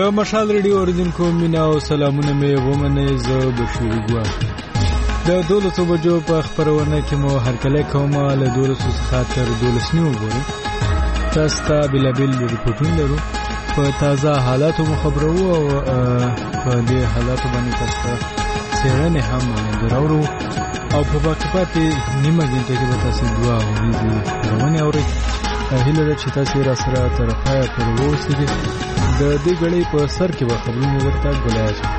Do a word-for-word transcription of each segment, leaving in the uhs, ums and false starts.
د مشال ریډیو اوریدونکو مینا او سلامونه مې ومنئ. زه بشیر ګواه د دولسو بجو په خپرونه کې مو هرکلی کوم له دولسو څخه تر دولس نیمو پورې تاسو ته بېلابېل ریپورټونه لرو. په تازه حالاتو مو خبرو او په دې حالاتو باندې تاسو ته څېړنې هم دراوړو او په باقي پاتې نیمه ګنټه کې به تاسو دوه ورځې خپرونې اورئ. هیله ده چې تاسو را سره تر پایه پورې واوسئ. د دې غړي په سر کې به خبرونه درته ګولای شي.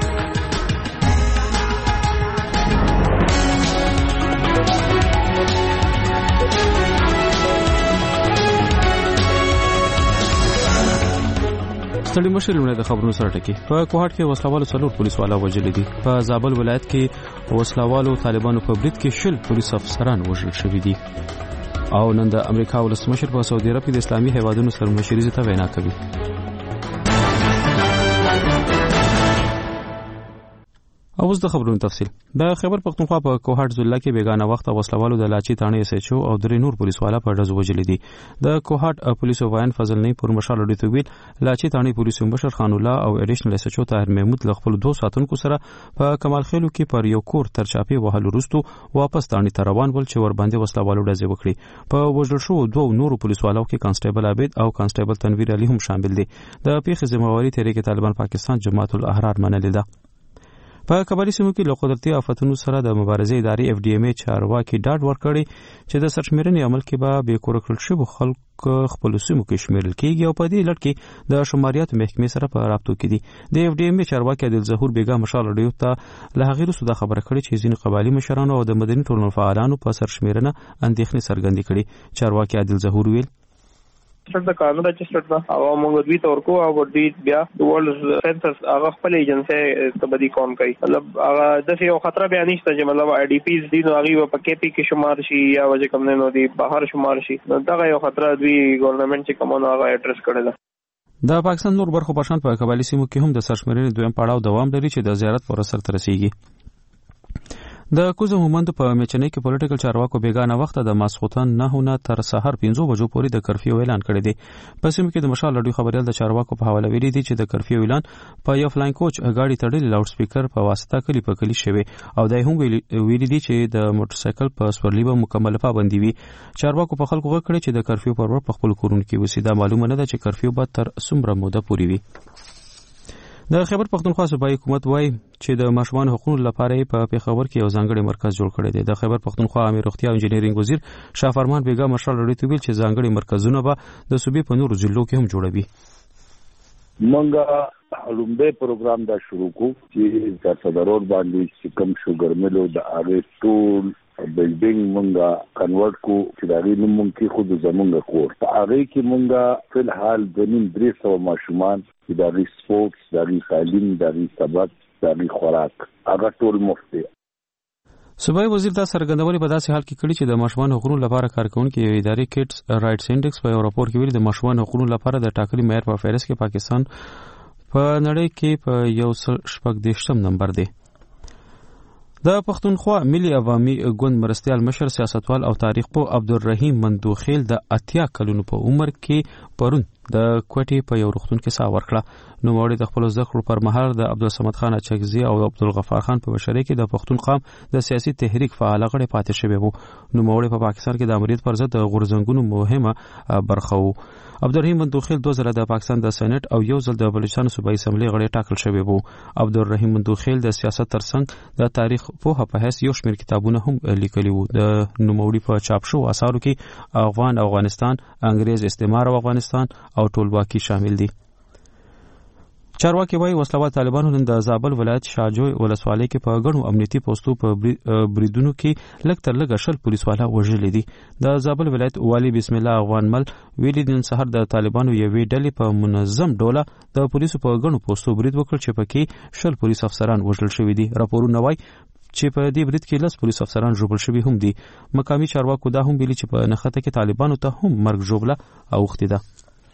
ستړي مشر لونه د خبرونو سره ټکی. په کوهاټ کې وسلوالو څلور پولیس والا وژل دي. په زابل ولایت کې وسلوالو طالبانو په برید کې شل پولیس افسران وژل شوي دي. او نن د امریکا ولسمشر په سعودي عرب کې د اسلامي هیوادونو سرمشري ته وینا کوي. اوس د خبرونو تفصیل. د خیبر پختونخوا په کوهاټ ضلع کې بیگانه وخت وسلوالو د لاچي تاڼې اس ایچ او او درې نور پولیس والا په ډز وژل دي. د کوهاټ پولیسو وایان فضل نه پر مشال لري تویل لاچي تاڼې پولیسو مشر خان الله او اډیشنل اس ایچ او طاهر محمود له خپل دوه ساتونکو سره په کمال خیلو کې پر یو کور تر چاپی وهلو وروسته واپس تاڼې ته روان ول چې ور باندې وسلوالو ډز وکړي. په وژل شو دوه نور پولیس والو کې کانسټیبل عابد او کانسټیبل تنویر علي هم شامل دي. د پیښې ذمہواری تحریک طالبان پاکستان جماعت الاحرار منلې ده. په قبایلی سیمو کې له قدرتي آفتونو سره د مبارزې ادارې اف ډي ایم ای چارواکي ډاډ ورکړي چې د سرشمیرنې عمل کې به بې کوره کړل شوي خلک خپلو سیمو کې شمیرل کېږي او په دې لړ کې د شماریاتو محکمې سره په رابطو کې دي. د اف ډي ایم ای چارواکي عادل ظهور بیګا مشال رادیو ته له هغې وروسته دا خبره کړې چې ځینې قبایلي مشرانو او د مدني ټولنو فعالانو په سرشمیرنه اندېښنې څرګندې کړي. چارواکي عادل ظهور ویل سټ د قانون رجسټر دا او موږ دوی تور کو او دوی بیا د ورلد سنسس هغه خپل ایجنسی تبدی کوم کوي. مطلب هغه د یو خطر بیان نشته چې مطلب آی ډی پیز دي نو هغه په کې پی کې شمار شي یا وجه کم نه نو دي بهر شمار شي. دا یو خطر دوی ګورنمنت چې کومه هغه اډرس کړل. د پاکستان نور برخو په شان په قبایلی سیمو کې هم د سرشمیرنې دویم پړاو دوام لري چې د زیارت پر سر تر رسیږي. د کوزه مومند په میچنۍ کې پولیټیکل چارواکو بیگانه وخت د ماسخوتن نه نه تر سحر پنځه بجو پورې د کرفیو اعلان کړی دی. په سیمه کې د مشال لړۍ خبريال د چارواکو په حواله ویلي دي چې د کرفیو اعلان په یو فلاین کوچ غاډي تړلې لاوډ سپیکر په واسطه کلی په کلی شوی او دای هم ویلي دي چې د موټر سایکل په سورلی به مکمل پابندي وي. چارواکو په خلکو غوښتل چې د کرفیو پر وړ په خپل کورونو کې وسی. دا معلومه نه ده چې کرفیو به تر څومره موده پورې وي. د خیبر پختونخوا صوبایي حکومت وایي چې د ماشومان حقوقو لپاره په پیښور کې یو ځانګړی مرکز جوړ کړی دی. د خیبر پختونخوا عامه روغتیا او انجینرینګ وزیر شاه فرمان بیګا مشال لري تویل چې ځانګړي مرکزونه به د صوبې په نورو ضلعو کې هم جوړوي. منګه لومبه پروګرام دا شروع کو چې د صدرور باندې چې کم شوګر ملو د هغه ټول بلډینګ مونږه کنورټ کو چې دا غي نوم کې خود زمونږ کور په هغه کې مونږه فل حال د نیم درې سو ماشومان چې دا غي سپورتس دا غي تعلیم دا غي سبق دا غي خوراک هغه ټول مفت دي. صوبایي وزیر دا څرګندونې په داسې حال کې کړي چې د ماشومان حقوقو لپاره کارکونکو ادارې کټس رائټس انډیکس په یو راپور کې ویلي د ماشومان حقوقو لپاره د ټاکلي معیار په فهرست کې پاکستان په نړۍ کې په یو سل شپږ دېرشم نمبر دی. د پښتونخوا ملي عوامي ګوند مرستيال مشر سیاستوال او تاریخ پوه عبدالرحیم مندوخیل د اتیا کلونو په عمر کې پرون د کوټې په یو روغتون کې ساه ورکړه. نو وړي د خپل زده کړو پر مهال د عبدالصمد خان اچکزي او عبدالغفار خان په مشرۍ کې د پښتون قام د سیاسي تحریک فعال غړي پاتې شوی وو. نو وړي په پاکستان کې د امریت پر ضد غورځنګونو مهمه برخه وو. عبدالرحیم مندوخیل دوه ځله د پاکستان د سېنات او یو ځل د بلوچستان صوبایي اسمبلی غړی ټاکل شوی وو. عبدالرحیم مندوخیل د سیاست ترڅنګ د تاریخ په په هیڅ یو شمېر کتابونه هم لیکلي وو. د نوموړي په چاپ شو اثارو کې افغان افغانستان، انګریز استعمار او افغانستان او ټولواکي شامل دي. چارواکي وایي وسلوال طالبانو نن د زابل ولایت شاجوی ولسوالۍ کې په غنو امنیتي پوسټو په بریدونو کې لږ تر لږه شل پولیس والا وژلي دي. د زابل ولایت والی بسم الله افغان مل ویلي نن سهار د طالبانو یوې ډلې په منظم ډول د پولیسو په غنو پوسټو برید وکړ چې پکې شل پولیس افسران وژل شوي دي. راپورونه وایي چې په دې برید کې لس پولیس افسران ژوبل شوي هم دي. مقامي چارواکو دا هم ویلي چې په نښته کې طالبانو ته هم مرګ ژوبله اوښتې ده.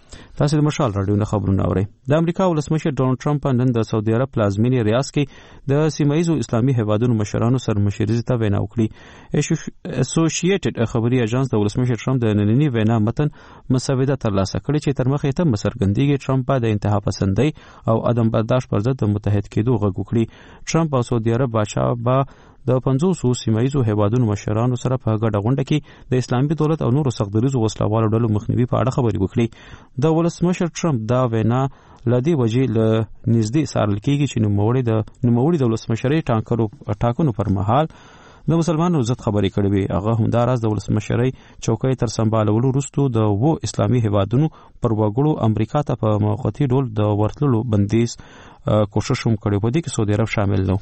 تاسو د مشال رادیو نه خبرونه اورئ. د امریکا ولسمشر ډونالد ټرمپ نن د سعودي عرب پلازمینې ریاض کې د سیمایي اسلامي هیوادونو مشرانو سره مشورې ته وینا وکړه. اسوسییټډ خبري اژانس د ولسمشر ټرمپ د نننۍ وینا متن مسوده ترلاسه کړې چې تر مخه ته مسرګندېږي ټرمپ د انتها پسندۍ او عدم برداشت پر ضد د متحد کېدو غږ وکړي. ټرمپ او سعودي عرب بادشاه با د پنځوس سیمایي هیوادونو مشرانو سره په ګډه غونډه کې د اسلامي دولت او نورو سختدریزو وسلوالو ډلو مخنیوي په اړه خبرې وکړي. د ولسمشر ټرمپ دا وینا لدی وجې له نږدې سارل کېږي چې نوموړي د نوموړي د ولسمشرۍ ټاکلو ټاکنو پر مهال د مسلمانانو عزت خبرې کړې وي. هغه همداراز د ولسمشرۍ چوکۍ تر سمبالولو وروسته د وو اسلامي هیوادونو پر وګړو امریکا ته په موقتي ډول د ورتللو بندیز کوشش هم کړی، په دې کې سعودي عرب شامل نه.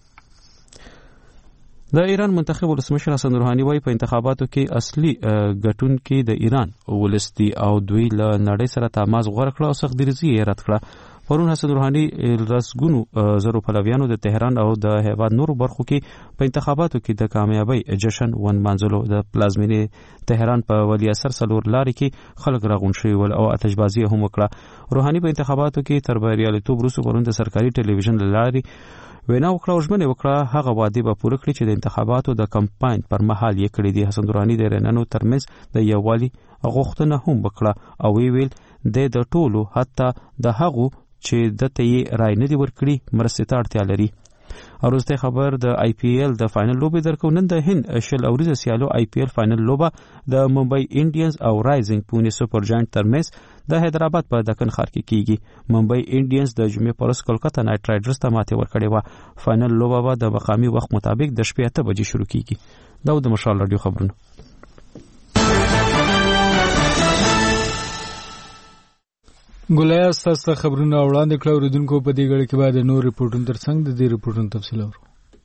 د ایران منتخب ولسمشر حسن روحاني وايي په انتخاباتو کې اصلي ګټونکي د ایران ولستی او دوی له نړۍ سره تماس غوړ کړ او سختدریزي یې رد کړه. پرون حسن روحاني رسګونو زرو پلویانو د تهران او د هیواد نورو برخو کې په انتخاباتو کې د کامیابی جشن ونمانځلو. د پلازمینې تهران په ولی اثر سلور لارې کې خلک راغون شوي ول او آتشبازي هم وکړه. روحاني په انتخاباتو کې تر بریالیتوب وروسته پرون د سرکاري ټلویزیون لارې وینا وکړه او ژمنه وکړه هغه وعده به پوره کړي چې د انتخاباتو د کمپاین پر مهال یې کړې دي. حسن روحاني د رنانو ترمنځ د یووالي غوښتنه هم وکړه او وی ویل د ټولو حتی د هغو چې دته یې رای نه دی ورکړي مرستې ته اړتیا لري. اروسته خبر د آی پی ایل د فائنل لوبې درکو. نن د هند شل اوریزه سیالو آی پی ایل فائنل لوبه د ممبئی انډینز او رایزنګ پونه سپر جاینټ ترمنځ د حیدرآباد په دکن ښار کې کیږي. ممبئی انډینز د جمعې پر ورځ کولکتا نایټ رایډرز ته ماتې ورکړې و. فائنل لوبه به د مقامي وخت مطابق د شپې اته بجې شروع کیږي. دا د مشال رادیو خبرونه. ګولیا ستاسو خبرونه وړاندې کړو. اوریدونکو په دې غړي کې بعد نور ریپورتونه ترڅنګ د دې ریپورتونو تفصیل اورو.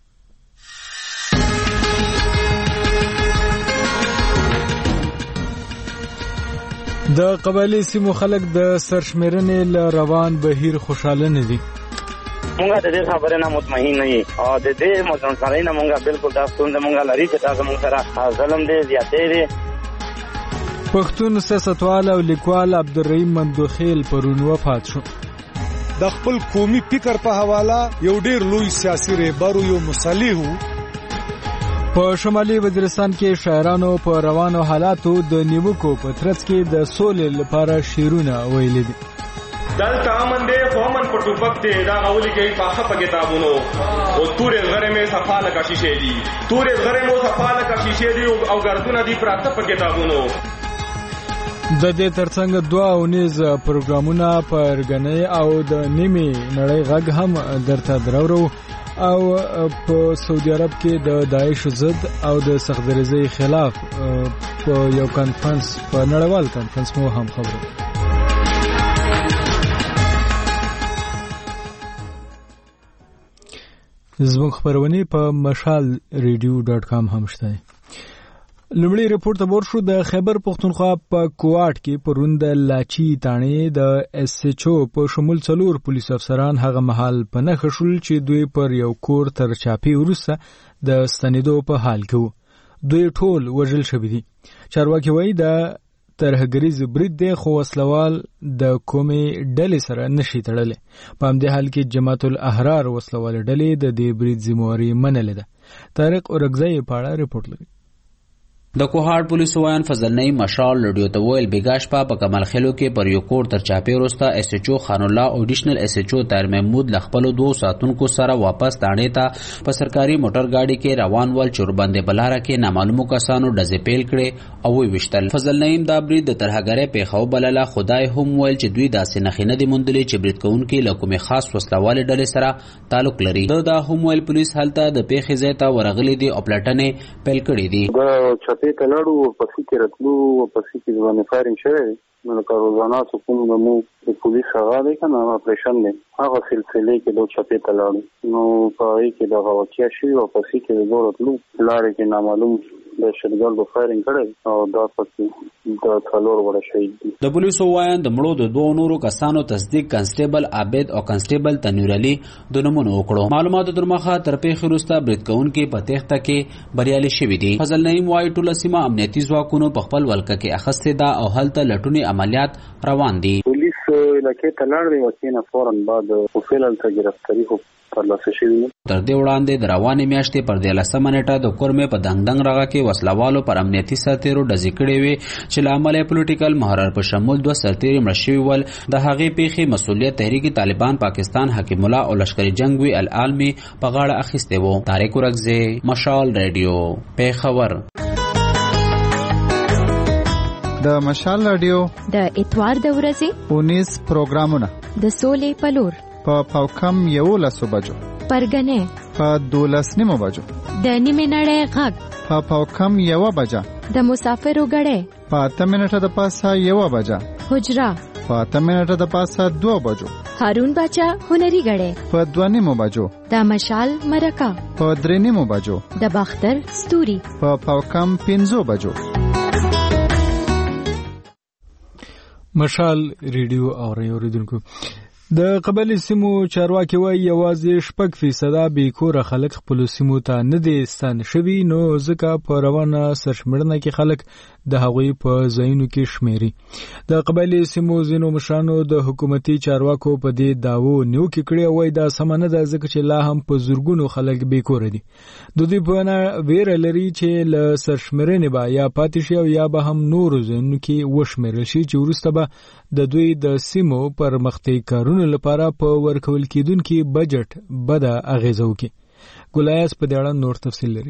د قبایلی سیمو خلک د سرشمیرنې ل روان بهیر خوشاله نه دي. مونږه د دې خبرې نه مطمئن نه یو او د دې مطمئن نه مونږه بالکل تاسو ته مونږه لري چې تاسو مونږ سره ظلم دې زیاتې دي. پښتون سیاستوال او لیکوال عبدالرحیم مندوخیل پرون وفات شو. د خپل قومي فکر په حواله یو ډیر لوی سیاسي رهبر یو مصالح وو. په شمالي وزیرستان کې شاعرانو په روانو حالاتو د نیوکو په ترڅ کې د سولې لپاره شعرونه ویلي دي. دلته امن دی خو امن په ټوپک دی دا غولي کوي په خپه کتابونو او تورې غره مې صفاله کا شیشې دي تورې غره مو صفاله کا شیشې دي او ګردونه دي پراته په کتابونو. د دې ترڅنګ دوه اونیز پروګرامونه پر غنۍ او د نیمه نړۍ غږ هم درته درورو او په سعودي عرب کې د داعش ضد او د سختدریزۍ خلاف په یو کانفرنس په نړیوال کانفرنس مو هم خبرو. زموږ خبرونه په مشال ریډیو ډاټ کام هم شته. لومړی ریپورت تبور شو د خیبر پختونخوا په کوټ کې پرون د لاچی تانې د اس ایچ او په شمول څلور پولیس افسران هغه محل په نخښه شول چې دوی پر یو کور تر چاپی وروسته د ستنېدو په حال کې وو. دوی ټول وژل شوي دي. چارواکي وایي د ترهګریز برید دی خو وسلوال د کومې ډلې سره نشي تړلی. په همدې حال کې جماعت الاحرار وسلوال ډلې د دې برید ذمہواري منلې ده. طارق اورګزی په اړه ریپورت لري. د کوهاټ پولیس وایان فضل نعیم مشال رادیو ته ویل بیګاش په کمال خلو کې پر یو کور تر چاپی وروسته اس ایچ او خان الله او ایډیشنل اس ایچ او طاهر محمود لخپل دوه ساتونکو سره واپس تانې ته په سرکاري موټر گاډي کې روان ول چوربندې بلاره کې نامعلومو کسانو ډزې پیل کړي او ویشتل. فضل نعیم دا برید د ترهګرۍ په خو بلله خدای هم ویل چې دوی داسې نخې نه دي مونډلې چې برید کوونکي له کومې خاص وسلوال ډلې سره تعلق لري. دا هم ویل پولیس هلته د پیښې ځای ته ورغلي دي او پلټنې پیل کړې دي. ته لاړو پسې کې راتلو پسې کې ځواني فایرینګ شوی نو لکه روزانه کوم نو د پولیس هغه دی کنه اپریشن دی هغه سلسله کې دوه چپې ته لاړو نو په هغې کې دغه واقعه شوي او پسې کې د زور راتلو لارې کې نامعلوم د شرګل فایرینګ کړي او دا پکې د څلور وړه شهید دي. د پولیسو وایي د مړو د دوه نورو کسانو تصدیق کنسټیبل عابد او کنسټیبل تنویر علي د نومونو وکړو. معلوماتو در مخه تر پیښې وروسته برید کوونکي په تېښته کې بریالي شوي دي. فضل نعیم وایي ټوله سیمه امنیتي ځواکونو په خپل ولکه کې اخیستې ده او هلته لټونې عملیات روان دي. پولیس علاقې ته لاړ دي او کینه فوراً بعد فعل ته گرفتاری خو ترلاسه شوې. تر دې وړاندې د روانې میاشتې پر دیارلسمه نیټه د کورمې په دنګ دنګ رغه کې وسلوالو پر امنیتي سرتیرو ډزې کړې وې چې له امله یې پولیټیکل محرر په شمول دوه سرتیري مړه شوي ول. د هغې پیښې مسؤلیت تحریک طالبان پاکستان حکیم الله او لشکري جنګ وی العالمي په غاړه اخیستی و. طارق ورکزی، مشال ریډیو، پیښور. د مشال ریډیو د اتوار د ورځې اونیس پروګرامونه د سولې پلور په پاوکم یولسو بجو، پرګنې په دولس نیمو بجو، د نیمې نړۍ غږ په پاوکم یوه بجه، د مسافرو غړې په اته منټه د پاسه یوه بجه، حجره په اته منټه د پاسه دوه بجو، هارون باچا هنري غړې په دوه نیمو بجو، د مشال مرکه په درې نیمو بجو، د باختر ستوري په پاوکم پنځو بجو. مشال ریډیو اوریدونکو، د قبایلی سیمو چارواکي وایي یوازې شپږ فیصده بېکوره خلک خپلو سیمو ته نه دي ستانه شوي، نو ځکه په روانه سرشمېرنه کې خلک د هغوی په ځایونو کې شمېري. د قبایلی سیمو ځینو مشرانو د حکومتي چارواکو په دې دعوو نیوکې کړې او وایي دا سمه نه ده ځکه چې لا هم په زرګونو خلک بېکوره دي. د دوی په وینا ویره لري چې له سرشمېرنې به یا پاتې شي او یا به هم نورو ځایونو کې وشمېرل شي چې وروسته به د دوی د سیمو پرمختیايي کارونو لپاره په ورکول کېدونکي بجټ بده اغیزه وکړي. ګلایاس په دې اړه نور تفصیل لري.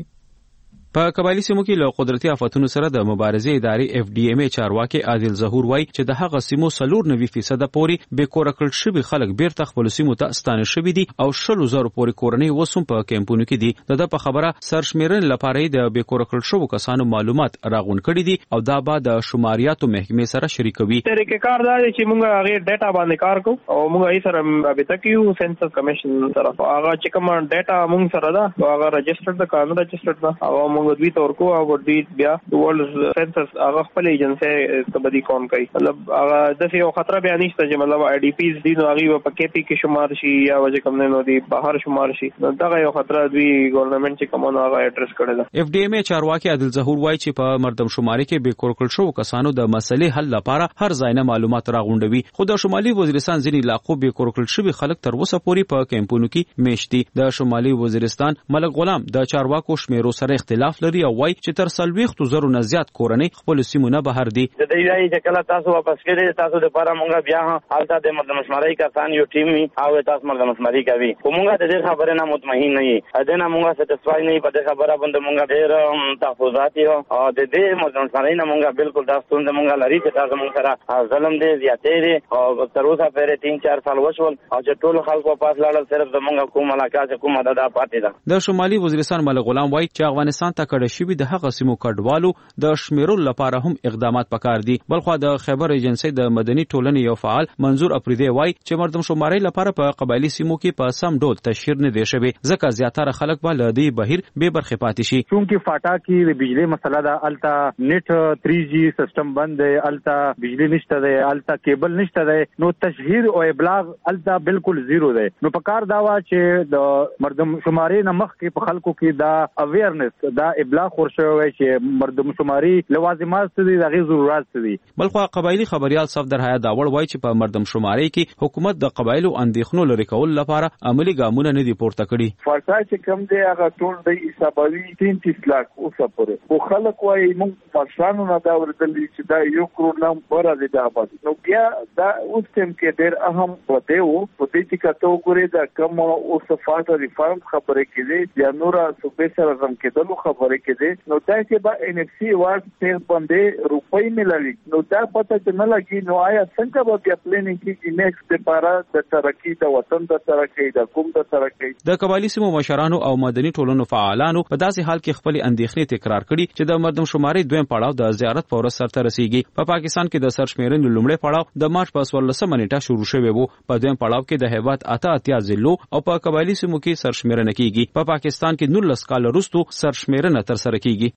په قبایلی سیمو کې له قدرتي آفتونو سره د مبارزې ادارې اف ډي ایم ای چارواکي عادل ظهور وایي چې د هغه سیمو څلور نوي فیصده پورې بېکوره کړل شوي خلک بیرته خپلو سیمو ته ستانه شوي دي او شلو زرو پورې کورنۍ اوس هم په کیمپونو کې دي. د ده په خبره سرشمېرنې لپاره یې د بېکوره کړل شوو کسانو معلومات راغونډ کړي دي او دا به د شماریاتو محکمې سره شریکوي. طریقې کار دا دی چې موږ هغې ډیټا باندې کار کوو او موږ یې سره رابطه کوو سنسس کمیشن سره. هغه چې کومه ډیټا موږ سره ده هغه رجسټرډ ده، قانون رجسټرډ ده او موږ دوی ته ورکوو او دوی بیا د ورلد سنسس هغه خپل ایجنسي ته بدی کوم کوي. مطلب هغه د یو خطر بیان نشته چې مطلب آی ډي پیز دي نو هغه په کې پی کې شمار شي یا وجه کوم نه نو دی بهر شمار شي. دا یو خطر دوی ګورنمنت چې کومه هغه اډرس کړی ده. اف ډي ایم ای چارواکي عادل ظهور وایي چې په مردم شماري کې بېکوره کړل شوو کسانو د مسلې حل لپاره هر ځای نه معلومات راغونډوي. خو د شمالي وزیرستان ځینې علاقو بېکوره کړل شوي خلک تر اوسه پورې په کیمپونو کې میشت دي. د شمالي وزیرستان ملک غلام د چارواکو شمیرو سره اختلاف لري او وایي چې تر سلويختو زرو نه زیات کورنۍ خپل سیمو نه بهر دي. د دې وایي چې کله تاسو واپس کړئ تاسو د لپاره مونږ بیا حالت د مردم شماري کسان یو ټیم او تاسو مردم شماري کوي. کومه د دې خبره نه مطمئن نه یي، اده نه مونږه سټسفای نه په دې خبره باندې مونږ ډېر تحفظات یو او د دې مردم شماري نه مونږ بالکل تاسو ته مونږ لري چې تاسو مونږ سره ظلم دي زیاتې دي او تر اوسه پرې تین چار سال وشول او چې ټول خلکو پاس لاړل صرف د مونږ کوم علاقه کومه د پاتې ده. د شمالي وزیرستان ملک غلام وایي چې افغانستان ته کډه شوي د هغه سیمو کډوالو د شمیرولو لپاره هم اقدامات پکار دي. بلخو د خیبر ایجنسی د مدني ټولنې یو فعال منظور افریدی وایي چې مردم شماري لپاره په قبایلی سیمو کې په سم ډول تشهیر نه دی شوی ځکه زیاتره خلک به له دې بهیر بې برخې پاتې شي. چونکه فاټا کې د بجلی مسله ده، التا نت تھری جی سیستم بند دی، التا بجلی نشته دی، التا کیبل نشته دی، نو تشهیر او ابلاغ التا بالکل زیرو دی. نو پکار دا وا چې د مردم شماري نه مخکې په خلکو کې دا اویرنس دا ابلاغ ورشوي چې مردم شماري لوازمات څه دي، دغه ضرورت څه دي. بلخو قبایلی خبريال صفدر حیا داوړ وایي چې په مردم شماري کې حکومت د قبایلو اندېښنو لري کول لپاره عملی ګامونه نه دي پورته کړي. فرصا چې کم دی هغه ټول د حسابوي تینتیس لاک اوسه پورې خو خلک وایي موږ مشرانو نه دا ورته چې دا یو کروڑ نه بره دي دا پاتې. نو بیا دا اوس ټیم کې ډېر اهم پته وو په دې چې کته وګوري دا کوم اوس فاټ ریفارم خبره کېږي یا نور صوبې سره زم کېدلو خبره کېږي. نو دا چې با ان اف سی واټ څنګه باندې روپۍ ملالي نو دا پته چې نه لګي نو آیا څنګه به بیا پلانینګ کېږي نیکسټ لپاره د ترقی د وطن د ترقی د کوم د ترقی. د قبایلی سیمو مشرانو او مدني ټولنو فعالانو په داسې حال کې خپل اندېښنې تکرار کړي چې د مردم شماري دویم پړاو د زیارت په ورځ سرته رسیږي. په پا پاکستان کې د سرشمیرنې لومړی پړاو د مارچ په څوارلسمه نیټه شروع شوی وو. په دویم پړاو کې د هیواد اته اتیا ضلعو او په قبایلی سیمو کې سرشمیرنه کیږي. په پا پاکستان کې نولس کال وروسته سرشمیرنه ترسره کیږي.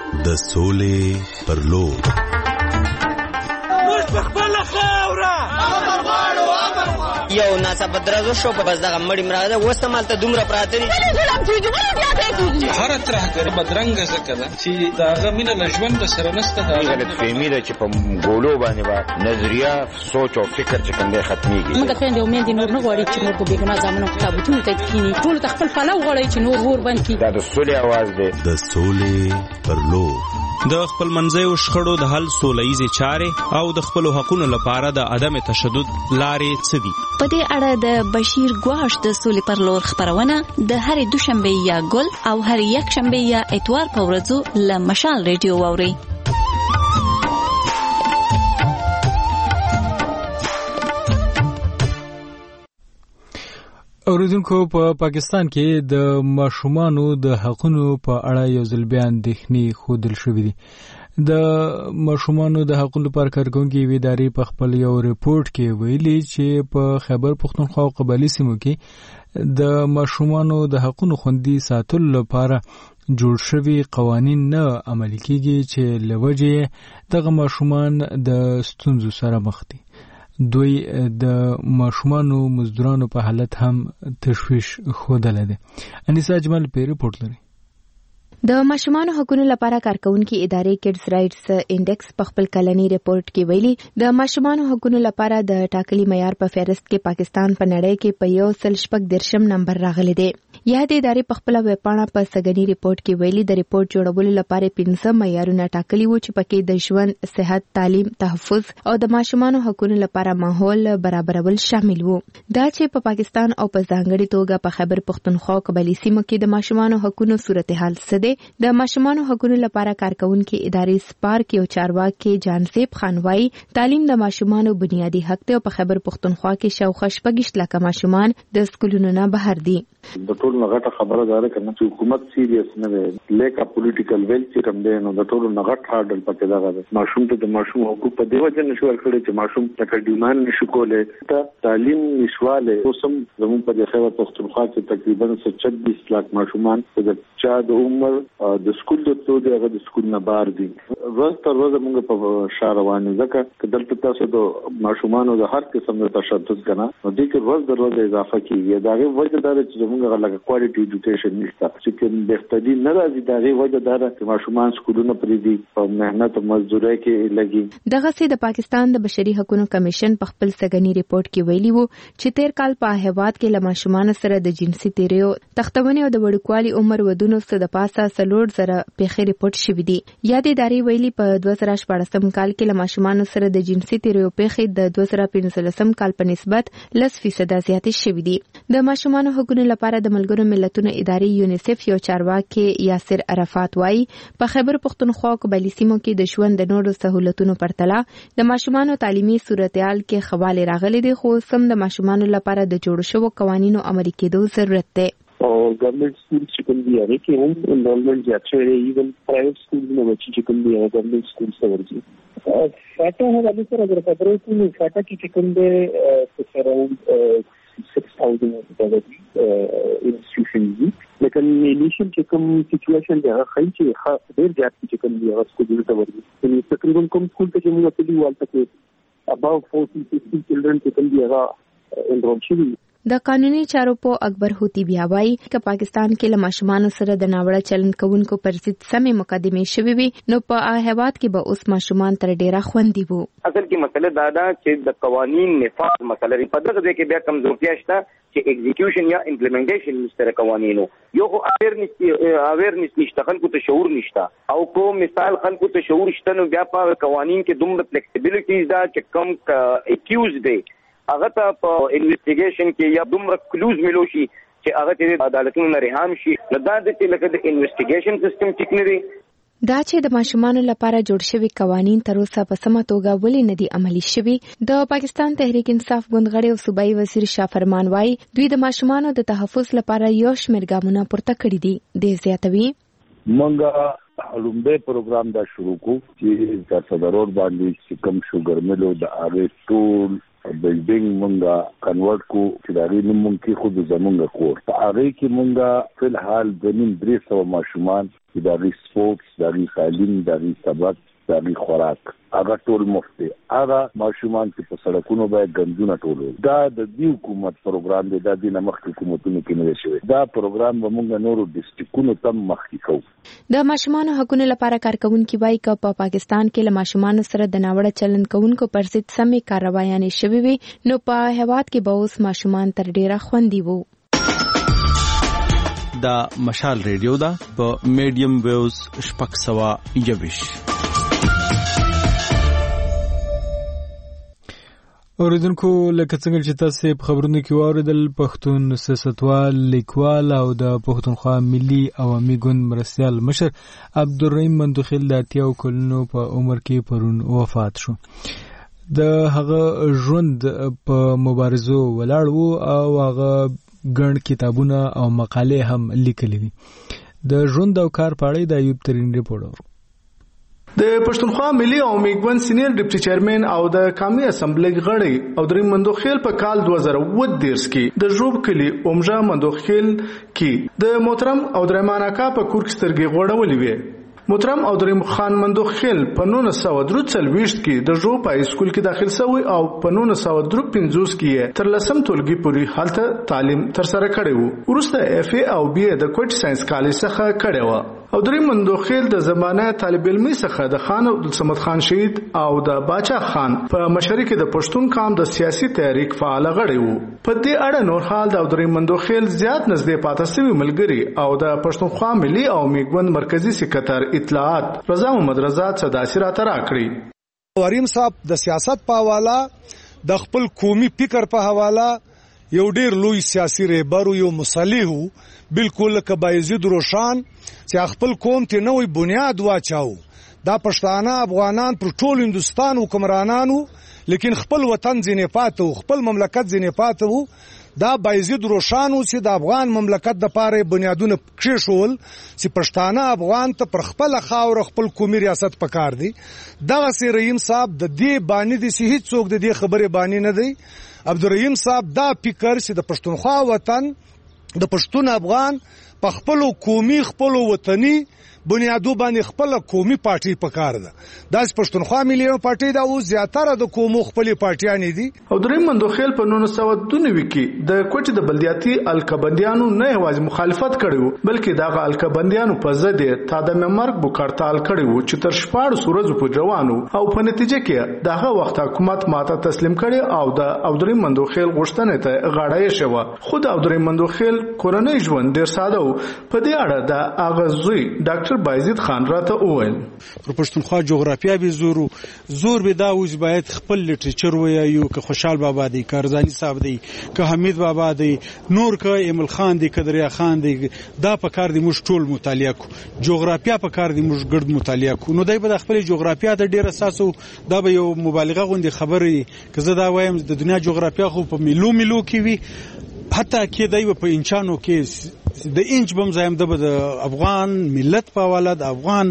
د سولې پر لور. یو ناسا بدرازو شو په بس دغه مړی مراده وسته مالته دومره پراته دي هر طرح کړي بدرنګ زکه ده چې داغه مینه لژوند سره نسته دا غلط فهمي ده چې په ګولو باندې با نظریه سوچ او فکر چې کوم ختميږي. موږ ته د امید نور نه غواړي چې نور په بیګنا ځامنو کتابونه ته کینی ټول تخپل فلو غواړي چې نور ور باندې دا د سولې आवाज ده. د سولې پر لور. د خپل منځیو شخړو د حل سوله‌ییزې چارې او د خپل حقوقو لپاره د عدم تشدد لارې څه دي؟ په دې اړه د بشیر ګواش د سولې پر لور خبرونه د هرې دوشنبه یا ګل او هر یک شنبه یا اتوار په ورځو له مشال ریډیو واوري. اوریدونکو په پا پاکستان کې د ماشومانو د حقوقو په اړه یو ځل بیا اندېښنې ښودل شوې دي. د ماشومانو د حقوقو لپاره کارکونکي یوې ادارې په خپل یو ریپورت کې ویلي چې په خیبر پښتونخوا او قبایلي سیمو کې د ماشومانو د حقوقو خوندي ساتلو لپاره جوړ شوي قوانین نه عملي کیږي چې لوجه دغه ماشومان د ستونزو سره مخ دي. دوی د ماشومانو مزدورانو په حالت هم تشویش خوده ده. انیسا اجمل په ریپورت لري. د ماشومانو حقوقو لپاره کارکونکي ادارې کډز رائټس انډیکس په خپل کلنی ریپورت کې ویلي د ماشومانو حقوقو لپاره د ټاکلي معیار په فهرست کې پاکستان په نړۍ کې په یو سل شپږ درشم نمبر راغلی دی. یا د ادارې په خپل ویبپاڼه په سګنی ریپورت کې ویلي د ریپورت جوړولو لپاره پنځه معیارونه ټاکلي وو چې پکې د ژوند، صحت، تعلیم، تحفظ او د ماشومانو حقوقو لپاره ماحول برابرول شامل وو. دا چې په پاکستان او په ځانګړي توګه په خیبر پښتونخوا او قبایلي سیمو کې د ماشومانو حقوقو صورتحال څه دی. د ماشومانو حقوقو لپاره کارکونکي ادارې سپارک یو چارواکي جانسیب خانوای تعلیم د ماشومانو بنیادی حق دی او په خیبر پښتونخوا کې شاوخوا شپږ لکه ماشومان د سکولونو نه بهر دي. د ټول نغټه خبره ده کنه چې حکومت سیریس نه دی لیکه پولیټیکل ویل چې کوم دی نو د ټول نغټ هارډل پکې دا ده. ماشوم ته د ماشوم حقوق په دیو جن نشو ورکړي چې ماشوم تکړه ډیمان نشو کولای ته تعلیم نشواله اوسم زموږ په خیبر پښتونخوا کې تقریبا چھبیس لک ماشومان د چا د عمر د سکول د ټول دغه د سکول نه بار دي. ورځ تر ورځې موږ په شاروانه ځکه کدلته تاسو د ماشومان د هر قسم د تشدد کنه نو دې کې ورځ در ورځې اضافه کیږي. دا غي وجه دا چې موږ غلطه کوالټي ایجوکیشن نشته چې کوم بهتري نه راځي. دا غي وجه دا چې ماشومان سکولونه پرې دي او مهنت او مزدوري کې لګي. دغه سي د پاکستان د بشري حقوقو کمیشن په خپل سګنی ریپورت کې ویلي وو چې تیر کال په هیواد کې له ماشومان سره د جنسي تیریو تختونې او د وړوکوالي عمر ودونو څخه د پاسه سلوړ سره پیخي ریپورت شوې دي. یادې ادارې ویلي په دوه زره شپږم کال کې له ماشومان سره د جنسي تیریو پیخي د دوه زره پنځلسم کال په نسبت لس فیصد زیاتې شوې دي. د ماشومان حقوقو لپاره د ملګرو ملتونو ادارې یونیسف یو چارواکي یاسر عرفات وایي په خیبر پښتونخوا او قبایلي سیمو کې د ژوند د نورو سہولتونو پرتله د ماشومان تعلیمي صورتحال کې خواله راغلي دي خو سم د ماشومان لپاره د جوړ شوو قوانینو عملي کېدو ضرورت دی. और government school چې کوم دی هغه کې هم انرولمنت زیات شوی دی. ایون پرایویټ سکول نه بچی چې کوم دی هغه گورنمنٹ سکول څخه ورځي. فاټا هغه سره د خبرو کوم فاټا کې چې کوم دی اراوند six thousand انسټیټیوشنز دي. لیکن انیشل چې کوم سچویشن دی هغه خای چې ډیر زیات چې کوم دی هغه سکول ته ورځي. یعنی تقریبا کوم سکول ته چې موږ په دې والته کې about forty fifty children چې کوم دی هغه انرول شوي. د قانوني چارو په اکبر هوتی بیا وایي چې پاکستان کې له ماشومان سره د ناوړه چلند کوونکو پر ضد سمې مقدمې شوې وي نو په هیواد کې به اوس ماشومان تر ډیره خوندي وو. اصل کې مسله دا ده چې د قوانین نفاذ مسله په دغه ځای کې بیا کمزورتیا شته چې ایگزیکیوشن یا امپلیمنټیشن نشته قوانینو. یو خو اویرنس اویرنس نشته خلکو ته شعور نشته او کو مثال خلکو ته شعور شته نو بیا په قوانین کې دومره flexibilities دا چې کم اکیوز دی هغه ته په انویسټیګیشن کې یا دومره کلوز ملو شي چې هغه ته عدالتونو نه رهام شي. نو دا د چې لکه د انویسټیګیشن سیستم ټیک نه دی. دا چې د ماشومان لپاره جوړ شوی قوانین تر اوسه په سمه توګه ولې نه دي عملي شوي. د پاکستان تحریک انصاف ګوندغړي او صوبایي وزیر شاه فرمان وایي دوی د ماشومان د تحفظ لپاره یو شمېر ګامونه پورته کړي دي. د زیاتوي منګه علومبه پروګرام دا شروع کو چې تر صدرور باندې کوم شوګر ملو د هغه ټول بلډینګ مونږه کنورټ کو چې دا غي نوم کې خود زمونږ کور په هغه کې مونږه په الحال د نیم درې سو ماشومان چې دا غي سپورتس دا غي تعلیم دا غي سبق دا غي خوراک هغه ټول مفت هغه ماشومان چې په سړکونو باندې ګندونه ټولول دا د دې حکومت پروګرام دی دا د نمخ حکومتونو کې نه شوی دا پروګرام به موږ نورو ډیسټریکټونو تم مخکې کوو د ماشومان حقوقو لپاره کارکونکو وایي چې په پاکستان کې له ماشومان سره د ناوړه چلند کوونکو پر ضد سمې کاروایانې شوې وي نو په هواد کې به اوس ماشومان تر ډیره خوندي وو. دا مشال ریډیو دا په میډیم ویوز شپږ سوه یوویش. اوریدونکو لکه څنګه چې تاسو په خبرونو کې واوریدل پښتون سیاستوال لیکوال او د پښتونخوا ملي عوامي ګوند مرستیال مشر عبدالرحیم مندوخیل د اتیاو کلونو په عمر کې پرون وفات شو. د هغه ژوند په مبارزو ولاړ وو او هغه ګڼ کتابونه او مقالې هم لیکلي دي. د ژوند او کار په اړه د ایوب ترین ریپورت اورو. د پښتونخوا ملي عوامي ګوند سینیئر ډیپټي چیرمن او د قومي اسمبلی غړی او دریم مندوخیل په کال دوه زره اووه دیرش کې د ژوب کلی اومژه مندوخیل کې د محترم او درمان اکا په کور کې سترګې غوړولې وې. محترم او دریم خان مندوخیل په نولس سوه درې څلوېښت کې د ژوب های سکول کې داخل شوی او په نولس سوه درې پنځوس کې تر لسم ټولګي پورې هلته تعلیم تر سره کړی وو. وروسته اف ای او بی ای د کوټ ساينس کالج څخه کړی و او دریم مندوخیل د زمانه طالب علمي څخه د خان عبدالصمد خان شهید او د باچا خان په مشرۍ کې د پښتون قام د سیاسي تحریک فعال غړی وو. په دې اړه نور حال د دریم مندوخیل زیات نږدې پاتې شوی ملګری او د پښتونخوا ملي عوامي ګوند مرکزی سکرټر اطلاعات رضا محمد رضا صداسي راته راکړي. وریم صاحب د سیاست په حواله د خپل قومي فکر په حواله یو ډیر لوی سیاسي رهبر یو مصالح بالکل ک بایزید روشان چې خپل قوم ته نوې بنیاد واچاو. دا پښتانه افغانان پر ټول هندستان حکمرانانو لیکن خپل وطن ځینې پاتو خپل مملکت ځینې پاتو. دا بایزید روشانو چې د افغان مملکت د پاره بنیادونه کېښول چې پښتانه افغان ته پر خپل خاور خپل قومي ریاست پکار دی. دغه سي رحیم صاحب د دې باندې د هیڅ څوک د دې خبره باندې نه دی. عبدالرحیم صاحب دا فکر چې د پښتونخوا وطن د پښتون افغان په خپل قومي خپل وطني بنیادو باندې خپل قومي پارټي پکار ده. دا پښتونخوا ملي پارټي دا او زیاتره د قومو خپل پارټیانې دي. او دریم مندوخیل په نولس سوه دوه نوي کې د کوټې د بلدیاتي الکبندیانو نه یوازې مخالفت کړی بلکې دغه الکبندیانو په ضد تادم مرګ بوکارتال کړی و چې تر شپاړس ورځې پورې روانو او په نتیجه کې دغه وخت حکومت ماته تسلیم کړي او د عبدالرحیم مندوخیل غوښتنې ته غاړه شوه. خود عبدالرحیم مندوخیل کورنۍ ژوند ډیر ساده و. په دې اړه د هغه زوی ډاکټر بایزید خان راته وویل پر پښتونخوا جغرافیا به زور زور به دا اوس باید خپل لټریچر وایو که خوشحال بابا دی که ارزانی صاحب دی که حمید بابا دی نور که ایمل خان دی که دریا خان دی دا په کار دی موږ ټول مطالعه کو جغرافیا په کار دی موږ ګرد مطالعه کو. نو دای په خپل جغرافیا ته ډیر اساسو دا به یو مبالغه غوندي خبرې که زه دا وایم د دنیا جغرافیا خو په ملو ملو کې وي حتی کې دای په انچانو کې د انچ بم زایم د افغان ملت په حواله د افغان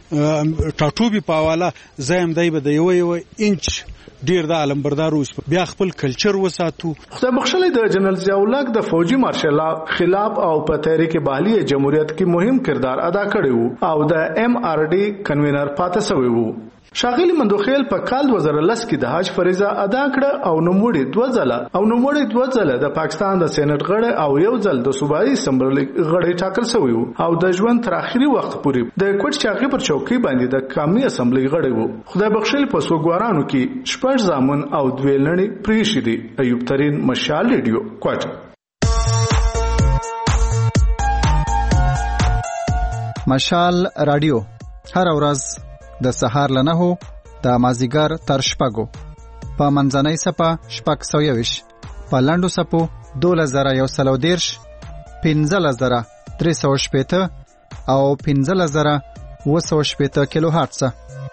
ټاټوبي په حواله زایم دای به د یو یو انچ ډیر د عالم بردارو بیا خپل کلچر وساتو. خدای بخښلې د جنرال ضیاء الله د فوجي مارشال خلاف او په تحریک بحالی جمهوریت کې مهم کردار ادا کړی وو او د ام آر ډي کنوینر پاتې شوی وو. شاغلی مندوخیل په کال دوه زره لس کې د حج فریضه ادا کړه او نوموړي دوه ځله او نوموړي دوه ځله د پاکستان د سېنات غړی او یو ځل د صوبایي اسمبلی غړی ټاکل شوی وو او د ژوند تر اخري وخت پورې د کوټ چاغي پر چوکۍ باندې د قومي اسمبلی غړی وو. خدای بخښل په سوګوارانو کې شپږ زامن او دوه لړنې پریښې دي. ایوب ترین مشال ریډیو کوټ. مشال رادیو هر ورځ د سهار لنهو د مازیګر تر شپږو په منځنۍ صفه شپږ سوه یوویش په لنډو صفو دولس زره یو سل او دېرش پنځلس زره درې سوه شپېته او پنځلس زره اووه سوه شپېته کیلو هرتزه.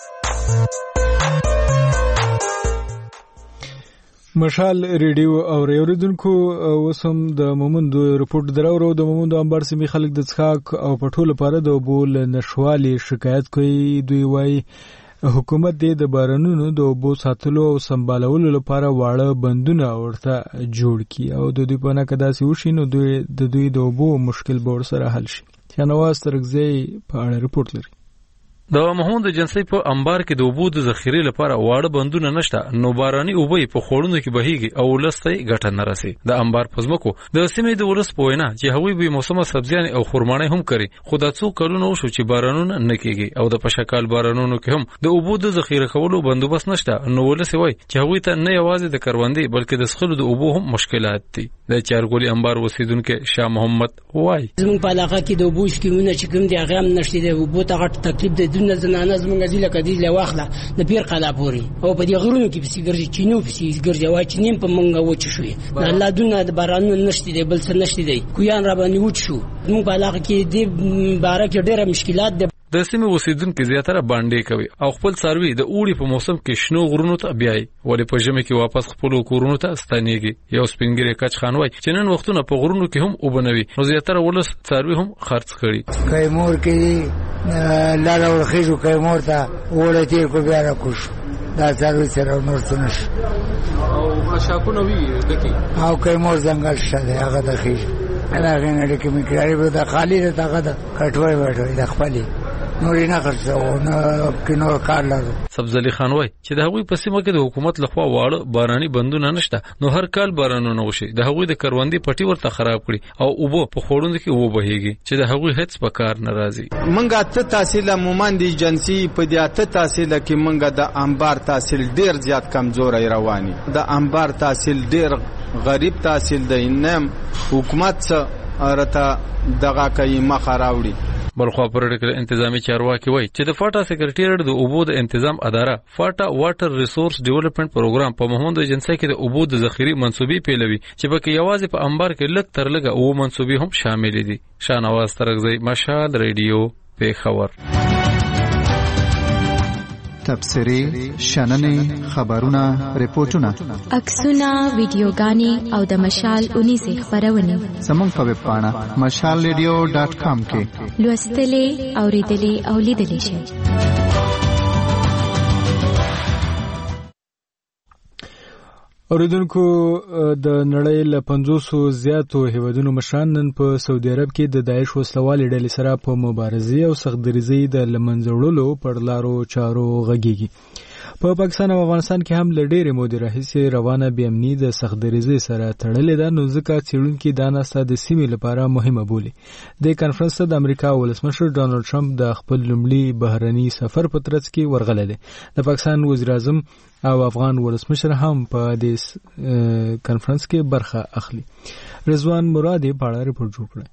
مشال ریډیو او ریوریدونکو وسم د مومند رپورت دراورو د مومند انبار سیمې خلک د څښاک او پټول لپاره د بول نشوالي شکایت کوي. دوی وایي حکومت د بارانونو د اوبو ساتلو او سمبالولو لپاره واړه بندونه ورته جوړ کړي او د دوی په نکه داسې وشي نو د دوی د اوبو مشکل به ورسره حل شي. شنواز ترکزی په اړه رپورت لري. د محمود جنسي په انبار کې د اوبو د ذخیره لپاره واړه بندونه نشته، نو باراني اوبه په خوړونو کې بهيږي او ولستي ګټه نه رسي. د انبار پزمکو د سیمې د ولس په وینا چې هغوی به موسمه سبزیان او خرمانه هم کوي، خو د څو کلونو شو چې بارانونه نه کیږي او د پشکال بارانونو کې هم د اوبو د ذخیره کولو بندوبست نشته. نو ولس وای چې هغوی ته نه یوازې د کروندې بلکې د سخلو د اوبو هم مشکلات دي. د چارګولي انبار وسیدونکو شاه محمد وای زموږ په علاقه کې د اوبو سکیمونه چې کوم دي هغه هم نشته، د اوبو ته غټ تکلیف د دنیا زنانه زموږ غزيله کدي له واخله د پیر قلا پوري او په دې غرونو کې بسې ګرځي چینو بسې ګرځي وای چې نیم په منګه وچ شوې د الله دنیا د بارانونو نشته دی بل څه نشته دی کویان را باندې وچ شو. موږ په علاقه کې د بارا کې ډېر مشکلات دي. د سیمې اوسیدونکو زیاتره باندې کوي او خپل څاروي د اوړي په موسم کې شنو غرونو ته بیاي ولې په ژمي کې واپس خپل کورونو ته ستنيږي. یو سپینګری کچ خانوي چې نن وختونه په غرونو کې هم وبنوي، نو زیاتره ولس څاروي هم خرڅ کړي. کایمور کې لاله ورخیجو کایمور ته وړه تیر کو بیا را کوش دا څاروي سره نور څه نش او شاکونه وی دکی او کایمور ځنګل شته هغه د خیج انا غنډه کې میکراري به د خالی د هغه د کټوي وټوي د خپلې نورې نه خرڅو نه کې نور کار لرو. سبزلی خان وای چې د هغوی په سیمه کې د حکومت لخوا واړه باراني بندونه نشته، نو هر کال بارانونه وشي د هغوی د کروندې پټي ورته خراب کړي او اوبه په خوړونو کې و بهيږي چې د هغوی هیڅ په کار ناراضي. منګه ته تحصیل مومند جنسي په دې ته تحصیل کې منګه د انبار تحصیل ډیر زیات کمزوري رواني، د انبار تحصیل ډیر غریب تحصیل دی، نیم حکومت ارته دغه کوي مخه راوړي. بلخوا پروډکټ انتظامی چارواکي وای چې د فاټا سیکریټریټ د اوبو د تنظیم اداره فاټا واټر ریسورس ډیولپمنٹ پروګرام په محمود جنسي کې د اوبو د ذخیره منسوبي پیلوي چې پکې یوازې په انبار کې لږ تر لږه او منسوبي هم شامل دي. شانواز ترغزی مشال ریډیو پیښور. تبصری، شننې، خبرونه، ریپورتونه، عکسونه، ویډیوګانې او د مشال اونیزه خبرونه زموږ په ویب پاڼه مشال ریډیو ډاټ کام کې لوستلې، اوریدلې او لیدلې شئ. اوریدونکو د نړۍ له پنځوسو زیاتو هیوادونو مشران نن په سعودي عرب کې د داعش وسلوالې ډلې سره په مبارزې او سختدریزۍ د لمنځه وړلو پر لارو چارو غږیږي. په پاکستان او افغانستان کې هم له ډېرې مودې راهیسې روانه بې امني د سختدریزۍ سره تړلې ده، نو ځکه څېړونکي دا ناسته د سیمې لپاره مهمه بولي. دې کنفرانس ته د امریکا ولسمشر ډانلډ ټرمپ د خپل لومړي بهرني سفر په ترڅ کې ورغلی دی. د پاکستان وزیر اعظم او افغان ولسمشر هم په دې کنفرانس کې برخه اخلي. رضوان مرادي په اړه ریپورت جوړ کړی.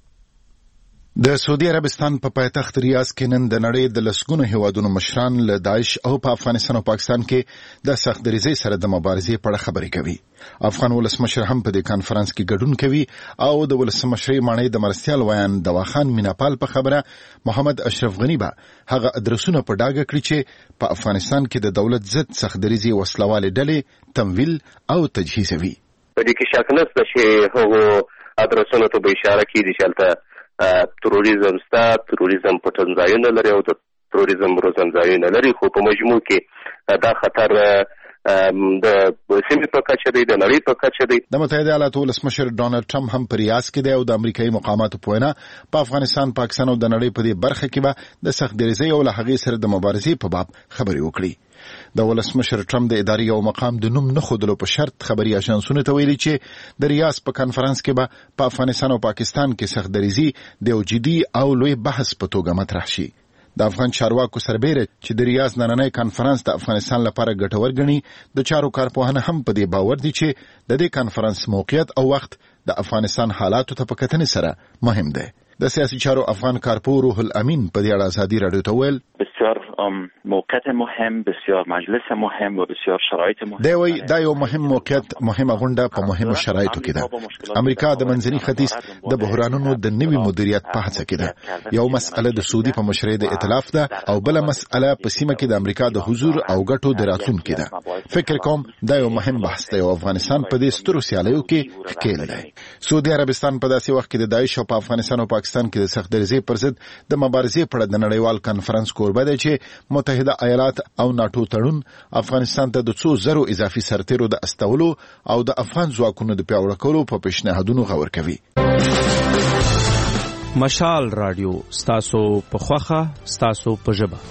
د سعودي عربستان په پایتخت ریاض کې نن د نړۍ د لسګونو هیوادونو مشران له داعش او په افغانستان او پاکستان کې د سختدریزۍ سره د مبارزې په اړه خبرې کوي. افغان ولسمشر هم په دې کانفرنس کې ګډون کوي او د ولسمشر معنی د مرستيال ویان دواخان میناپال په خبره محمد اشرف غنی به هغه ادرسونه په ډاګه کړی چې په افغانستان کې د دولت ضد سختدریزۍ وسلوالې ډلې تمویل او تجهیزوي. په دې کې شک نشته چې هغه ادرسونه ته به اشاره کیږي چې تروریزم ستا تروریزم پټنځایونه لري او د تروریزم روزنځایونه لري، خو په مجموع کې دا خطر د سیمې په کچه دی، د نړۍ په کچه دی. د متحده ایالاتو ولسمشر ډانلډ ټرمپ هم په ریاض کې دی او د امریکایي مقاماتو په وینا په افغانستان، پاکستان او د نړۍ په دې برخه کې به د سختدریزۍ او له هغې سره د مبارزې په باب خبرې وکړي. د ولسمشر ټرمپ د اداري او مقام د نوم نه خودلو په شرط خبري اژانسونو ته ویلي چې د ریاض په کانفرنس کې به په افغانستان او پاکستان کې سختدریزي د یو جدي او لوی بحث په توګه مطرح شي. د افغان چارواکو سربېره چې د ریاض نننۍ کانفرنس د افغانستان لپاره ګټور ګڼي، د چارو کارپوهانه هم په دې باور دي چې د دې کانفرنس موقعیت او وخت د افغانستان حالاتو ته په کتنې سره مهم دی. د سیاسي چارو افغان کارپو روح الامین په دې اړه ازادي رادیو ته ویل بسیار موقعیت مهم، بسیار مجلس مهم و بسیار شرایط مهم. دی وی دا یو مهم موقعیت، مهمه غونډه په مهمو شرایطو کې ده. امریکا د منځني ختیځ د بحرانونو د نوي مدیریت په هڅه کې ده. یو مسأله د سعودي په مشرۍ د ائتلاف ده او بل مسأله په سیمه کې د امریکا د حضور او ګټو د راتلونکو ده. فکر کوم دا یو مهم بحث دی او افغانستان په دې سترو سیالیو کې ښکېل دی. سعودي عربستان په داسې وخت کې د داعش او په افغانستان او پاکستان کې د سختدریزۍ پر ضد د مبارزې په اړه د نړیوال کانفرنس کوربه دی ویلي چې متحده ایالات او ناتو تړون افغانستان ته د څو زرو اضافي سرتیرو د استولو او د افغان ځواکونو د پیاوړي کولو په پیشنهادونو غور کوي. مشال رادیو ستاسو په خوخه ستاسو په ژبه.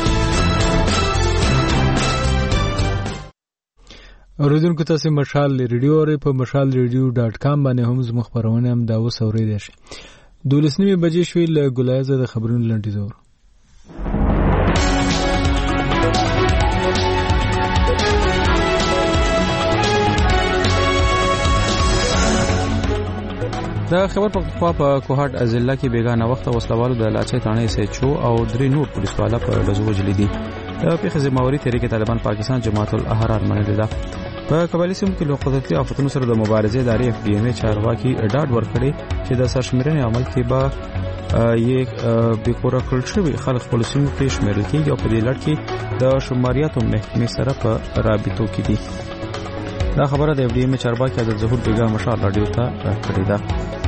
اوریدونکو تاسو مشال ریډیو اورئ په مشال ریډیو ډاټ کام باندې هم زموږ خبرونه هم دا اوس اوریدئ شئ. دولسنیمې بجې شوې له ګلایزه د خبرونو لنډیز اورو. د خبر پختونخوا په کوهاټ ضلع کې بیګانه وخت وسلوالو د لاچې تانې سېچو او درې نور پولیس والا په ډزو وجلي دي. د پیښې ذمہواري تحریک طالبان پاکستان جماعت الاحرار منلې ده. په قبایلی سیمو کې له قدرتي آفتونو سره د مبارزې ادارې اف ډي ام چارواکي ډاډ ورکړي چې د سرشمېرنې عمل کې به یې بیکوره کړل شوي خلک خپل سیمو کې شمیرل کېږي او په دې لړ کې د شماریاتو محکمې سره په رابطو کې دي. دا خبره د اف ډي ام چارواکي د ظهور بیګا مشال رادیو ته کړې ده.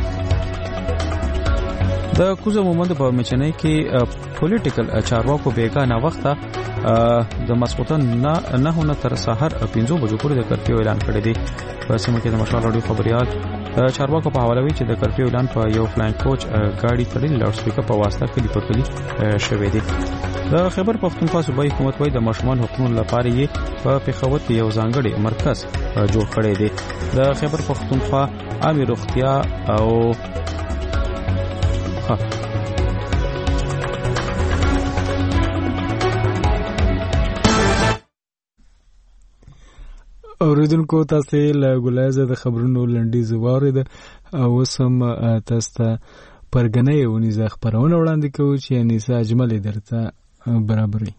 د کوزه مومند په مچنۍ کې پولیټیکل چارواکو بیګا نه وخته د مسقطن نه نه نه تر سحر پنځو بجو پورې د کرفیو اعلان کړی دی. په سیمه کې د مشال رادیو خبريال چارواکو په حواله وی چې د کرفیو اعلان په یو فلاین کوچ گاډي تړلې لاوډ سپیکر په واسطه کلی پر کلی شوی دی. د خبر پختونخوا صوبایي حکومت وايي د ماشومان حقوقو لپاره یې په پیښور کې یو ځانګړی مرکز جوړ کړی دی. د خبر پختونخوا عامه روغتیا او ها اوریدونکو تاسو له ګلایزه د خبرونو لنډیز واورید او سم تاسو ته پرګنې ونیزه خبرونه وړاندې کوي چې انیسا اجمل درته برابرې.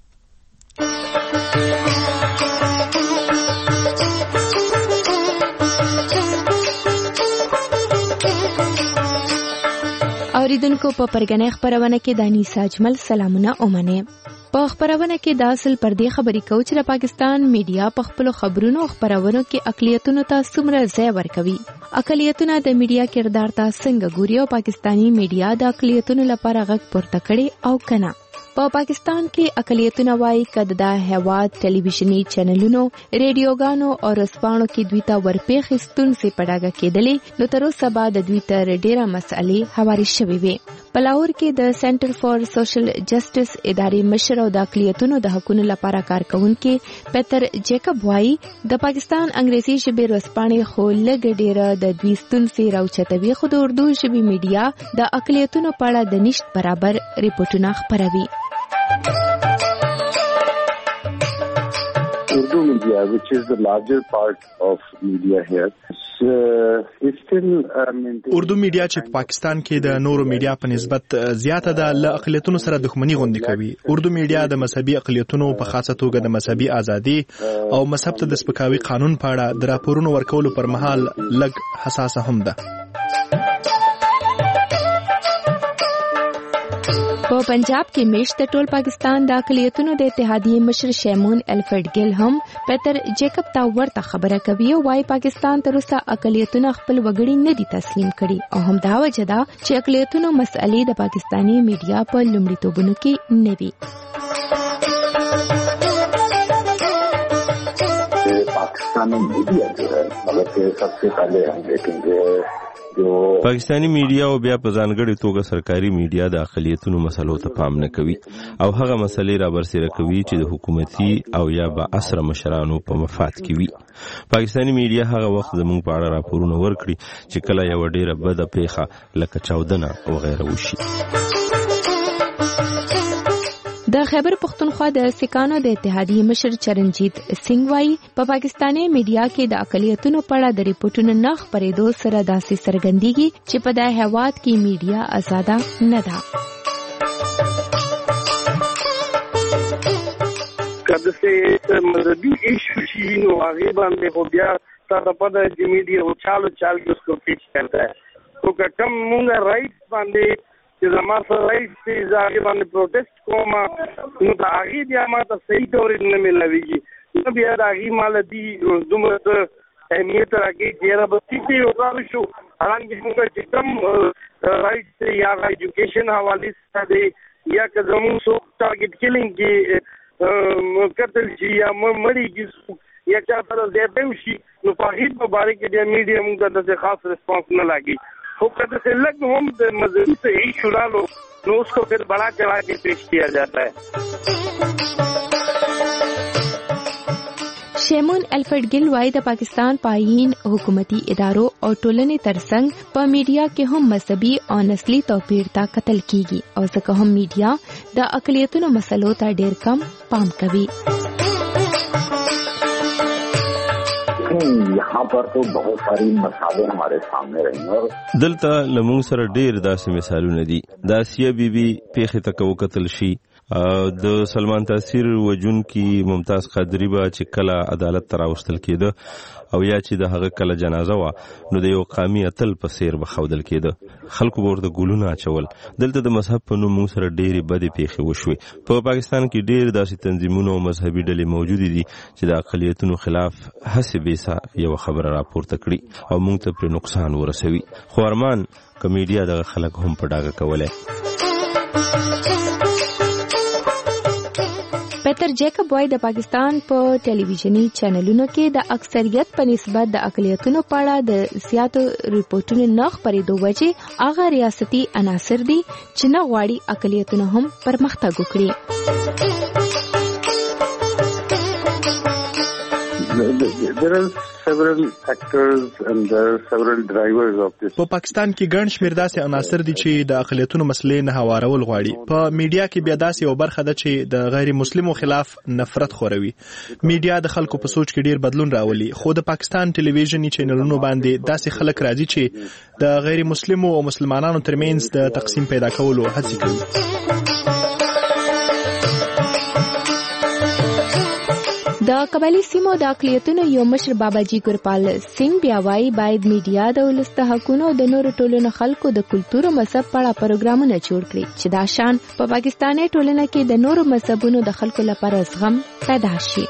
اوریدونکو په پرګنې خبرونه کې د انیسا اجمل سلامونه اومنه. په خبرونه کې د اصل پردي خبري کوي چې پاکستان میډیا په خپل خبرونو خبرونو کې اقلیتونو ته څومره ځای ورکوي. اقلیتونه د میډیا کردار ته څنګه ګوري او پاکستانی میډیا د اقلیتونو لپاره غږ پورته کړي او کنه. په پاکستان کې اقلیتونه وايي کده د هواد ټلویزیونی چینلونو ریډیوګانو او رسپانو کې دوی ته ورپېخ ستونزې پډاګه کېدلې نو تر اوسه بعد دوی ته ډېره مسئلې هواري شوې وي. په لاهور کې د سنټر فار سوشل جسټس ادارې مشر او د اقلیتونو د حقوقو لپاره کارکونکي پیټر جیکب وايي د پاکستان انګریزي ژبې رسپانې خو لږ ډېره د دوی ستونزې راوچتوي خو د اردو ژبې میډیا د اقلیتونو په اړه د نشت برابر ریپورتونه خپروي. Urdu media, which is the larger part of media here, uh, is still uh, اردو میډیا چې په پاکستان کې د نورو میډیا په نسبت زیاته ده له اقلیتونو سره دښمنی غونډه کوي. اردو میډیا د مذهبي اقلیتونو په خاصه توګه د مذهبي ازادي او مذهب ته د سپکاوي قانون په اړه د راپورونو ورکولو پر مهال لږ حساسه هم ده. په پنجاب کې میشت ټول پاکستان د اقلیتونو د اتحادیې مشر شیمون الفرد ګل هم پیټر جیکب ته ورته خبره کوي او وايي پاکستان تر اوسه اقلیتونه خپل وګړي نه دي تسلیم کړي او هم دا وجه ده چې اقلیتونو مسئلې د پاکستانی میډیا په لومړیتوبونو کې نه وي. Pakistani media जो है मतलब कि सबसे पहले हम देखेंगे پاکستانی میډیا او بیا په ځانګړي توګه سرکاري میډیا د اقلیتونو مسلو ته پام نه کوي او هغه مسلې را برسېره کوي چې د حکومتي او یا با اثر مشرانو په مفاد کې وي. پاکستانی میډیا هغه وخت زموږ په اړه راپورونه ورکړي چې کله یو ډیره بده پیښه لکه چاودنه او غیره وشي. د خیبر پختونخوا د سکانو د اتحادیې مشر چرنجیت سنگ وايي په پاکستانی میډیا کې د اقلیتونو په اړه د ریپورتونو نه خپرېدو سره داسې څرګندېږي چې په دې هیواد کې میډیا آزاده نه ده. کله چې مذهبي ایشو شي نو هغه باندې خو بیا تاسو په دې میډیا او چالو چال کې اس کو پیچ کرتا ہے تو کم مونږه رائټس باندې چې زما سره رائټس چې ځای باندې پروټیسټ کوم نو دا هغه بیا ماته صحیح ډول نه ملويږي نو بیا دا هغه مال دي دومره اهمیت راکې چې را به تیته یو کار شو هغه چې موږ چې کوم رائټس یا ایجوکیشن حواله سره یا که زموږ څوک ټارګټ کیلینګ کې قتل شي یا مړی کې یا چا سره زیاته وشي نو په هیڅ مبارک کې د میډیا موږ ته خاص ریسپانس نه لګي خو کله چې لږ هم د مذهبي صحیح شورا لو نو اس کو پھر بڑا چڑھا کے پیش کیا جاتا ہے. شیمون الفرد ګل وايي د پاکستان پاین حکومتي ادارو او ټولنې ترڅنګ په میډیا کې هم مذهبي او نسلي توپیر ته قتل کیږي او ځکه هم میډیا د اقلیتونو مسلو ته ډېر کم پام کوي. यहाँ पर तो बहुत सारी मसाले हमारे सामने रही और دلته لمون سره ډېر داسې مثالونه دي. د آسیه بیبي پیښې ته کو قتل شي، د سلمان تاثیر وجون کی ممتاز قادری با چې کله عدالت ته راوستل کېده او یا چې د هغه کله جنازه وا نو د یو قومي اتل په سیر بخودل کېده، خلکو ورته ګلونه اچول. دلته د مذهب په نوم موږ سره ډېرې بدې پیښې وشوې. په پاکستان کې ډېر داسې تنظیمونه او مذهبي ډلې موجود دي چې د اقلیتونو خلاف هڅې بیسا یو خبره راپورته کړي او موږ ته پر نقصان ورسوي. خو ارمان کمیډیا دغه خلک هم په ډاګه کولای. پیټر جیکب وايي د پاکستان په ټلویزیونی چینلونو کې د اکثریت په نسبت د اقلیتونو په اړه د زیاتو ریپورتونو نه خپرېدو وجې هغه ریاستي عناصر دي چې نه غواړي اقلیتونه هم پرمختګ وکړي. There are several factors and there are several drivers of this. په پاکستان کې ګڼ شمېر داسې عناصر دي چې د اقلیتونو مسلې نه هوارول غواړي. په میډیا کې بیا داسې یو برخه ده چې د غیر مسلمو خلاف نفرت خوروي. میډیا د خلکو په سوچ کې ډیر بدلون راولي، خو د پاکستان ټلویزیونی چینلونو باندې داسې خلک راځي چې د غیر مسلمو او مسلمانانو ترمنځ د تقسیم پیدا کولو هڅه کوي. د قبایلی سیمو د اقلیتونو یو مشر باباجي ګورپال سنگ بیا وايي باید میډیا د ولس د حقونو د نورو ټولنو خلکو د کلتور او مذهب په اړه پروګرامونه جوړ کړي چې دا شان په پاکستاني ټولنه کې د نورو مذهبونو د خلکو لپاره زغم پیدا شي.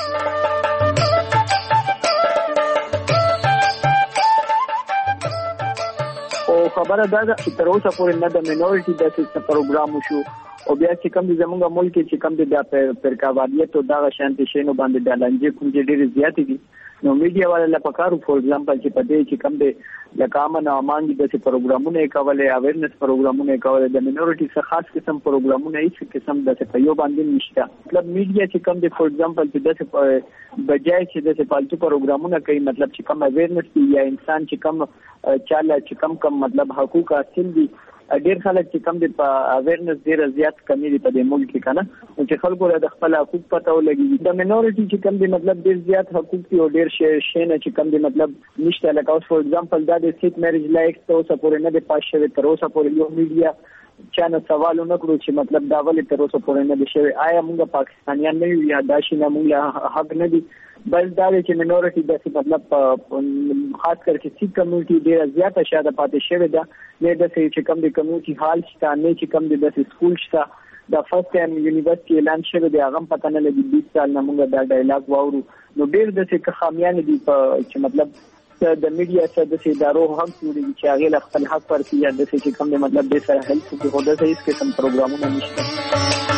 او خبره دا ده چې تر اوسه پورې نه د مینورټي د څه پروګرام شو او بیا چې کوم د زمونږ ملک چې کوم د پرکاواریت او دغه شانتي شینو باندې د لنجې کوم چې ډېر زیات دي نو میډیا والا لپاره فور ایگزامپل چې په دې چې کوم د لکامن امان دي د پروګرامونه کولای اویرنس پروګرامونه کولای د مینورټي څخه خاص قسم پروګرامونه هیڅ قسم د څه یو باندې نشته. مطلب میډیا چې کوم د فور ایگزامپل چې د څه بجای چې د څه پالتو پروګرامونه کوي، مطلب چې کوم اویرنس دی یا انسان چې کوم چاله چې کوم کوم مطلب حقوق حاصل دي ډیر خلک چې کم دي په اویرنس ډیر زیات کمی دي په دې ملک کې کنه او چې خلکو له خپل حقوق پته ولګي. د مینورټي چې کم دي مطلب ډیر زیات حقوق دي او ډیر شي نه چې کم دي مطلب نشته. لکه اوس فور ایگزامپل دا د سیټ میریج لایک ته اوسه پورې نه دی پاس شوی، تر اوسه پورې یو میډیا چانه سوال نه کړو چې مطلب دا ولې تر اوسه پورې نه دی شوی. آیا موږ پاکستانیان نه یو یا دا شي نه موږ حق نه دي؟ بل دا چې مینورټي د مطلب خاص کر چې سیک کمیونټي ډیره زیاته شاده پاتې شوی ده، نه د چې کم د کمیونټي حال شته نه چې کم د سکول شته. د فرست ټایم یونیورسيټي اعلان شوی دی، هغه پته نه لګي بیس سال نه موږ دا ډایلاګ واورو. نو ډیر د څه خامیان دي په چې مطلب د میډیا سره د ادارو هم جوړیږي چې هغه خپل حق ورکړي یا د څه کم د مطلب د سره هیلث کې هوده څه هیڅ قسم پروګرامونه نشته.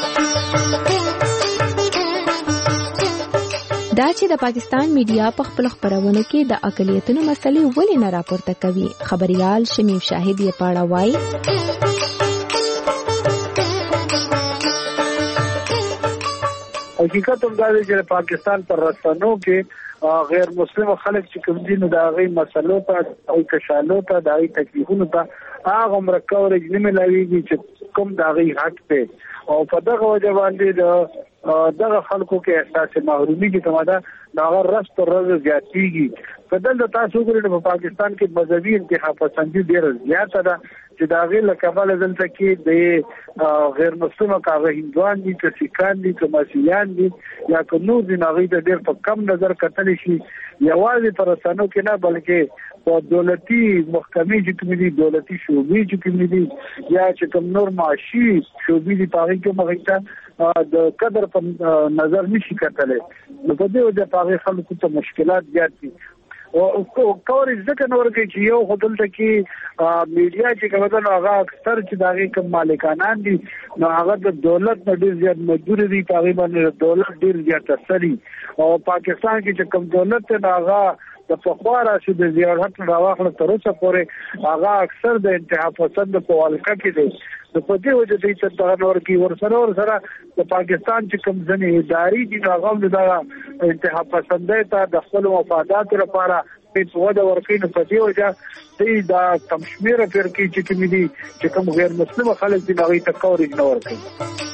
دا چې د پاکستان میډیا په خپل خبرونه کې د اقلیتونو مسلې ولې نه راپورته کوي، خبريال شمیم شاهد یې پاړه وایي. حقیقت هم دا دی چې پاکستان پر رسنیو کې غیر مسلم خلک چې کوم دي نو دا غي مسلو ته او کشالو ته دا غي تکلیفونو ته هغه مرکورج نه ملاويږي چې کوم دا غي حق ته او په دغه وجه باندې د دغه خلکو کې احساس محرومي کې کومه دا هغه رس پر ورځ زیاتېږي. په دلته تاسو ګورئ په پاکستان کې مذهبي انتخاب پسندي ډېر زیاته ده چې دا غي لکبل دلته کې د غیر مسلمانو کاغه هندوان دي چې سیکان دي چې مسیحیان دي یا که نور دي هغه د ډېر په کم نظر کتل شي، یوازې پر رسنیو کې نه بلکې په دولتي محکمې چې کوم دي دولتي شوبې چې کوم دي یا چې کوم نور معاشي شوبې دي په هغه کې مغیته د قدر په نظر نشي کتلې. نو په دې وجه په هغه خلکو ته مشکلات زیات دي. او کورج ځکه نور کې چې یو خدلته کې میډیا چې کومه ده هغه اکثر چې داغي کوم مالکانان دي نو هغه د دولت نه ډیر زیات مجبور دي تقریبا دولت ډیر زیات اثري او پاکستان کې چې کوم دولت ته هغه د فخواره چې د زیارت راوخله تر اوسه پورې هغه اکثر د انتها پسند په والکه کې دي د پدې وجه دې چې دا نور کې ورسره ورسره د پاکستان چې کوم ځنې اداري دي هغه د انتها پسند ته د خپل مفادات لپاره په وده ورکې نه پدې وجه دې دا تمشمیره پر کې چې کوم دي چې کوم غیر مسلمان خلک دي هغه ته کورج نه ورکې.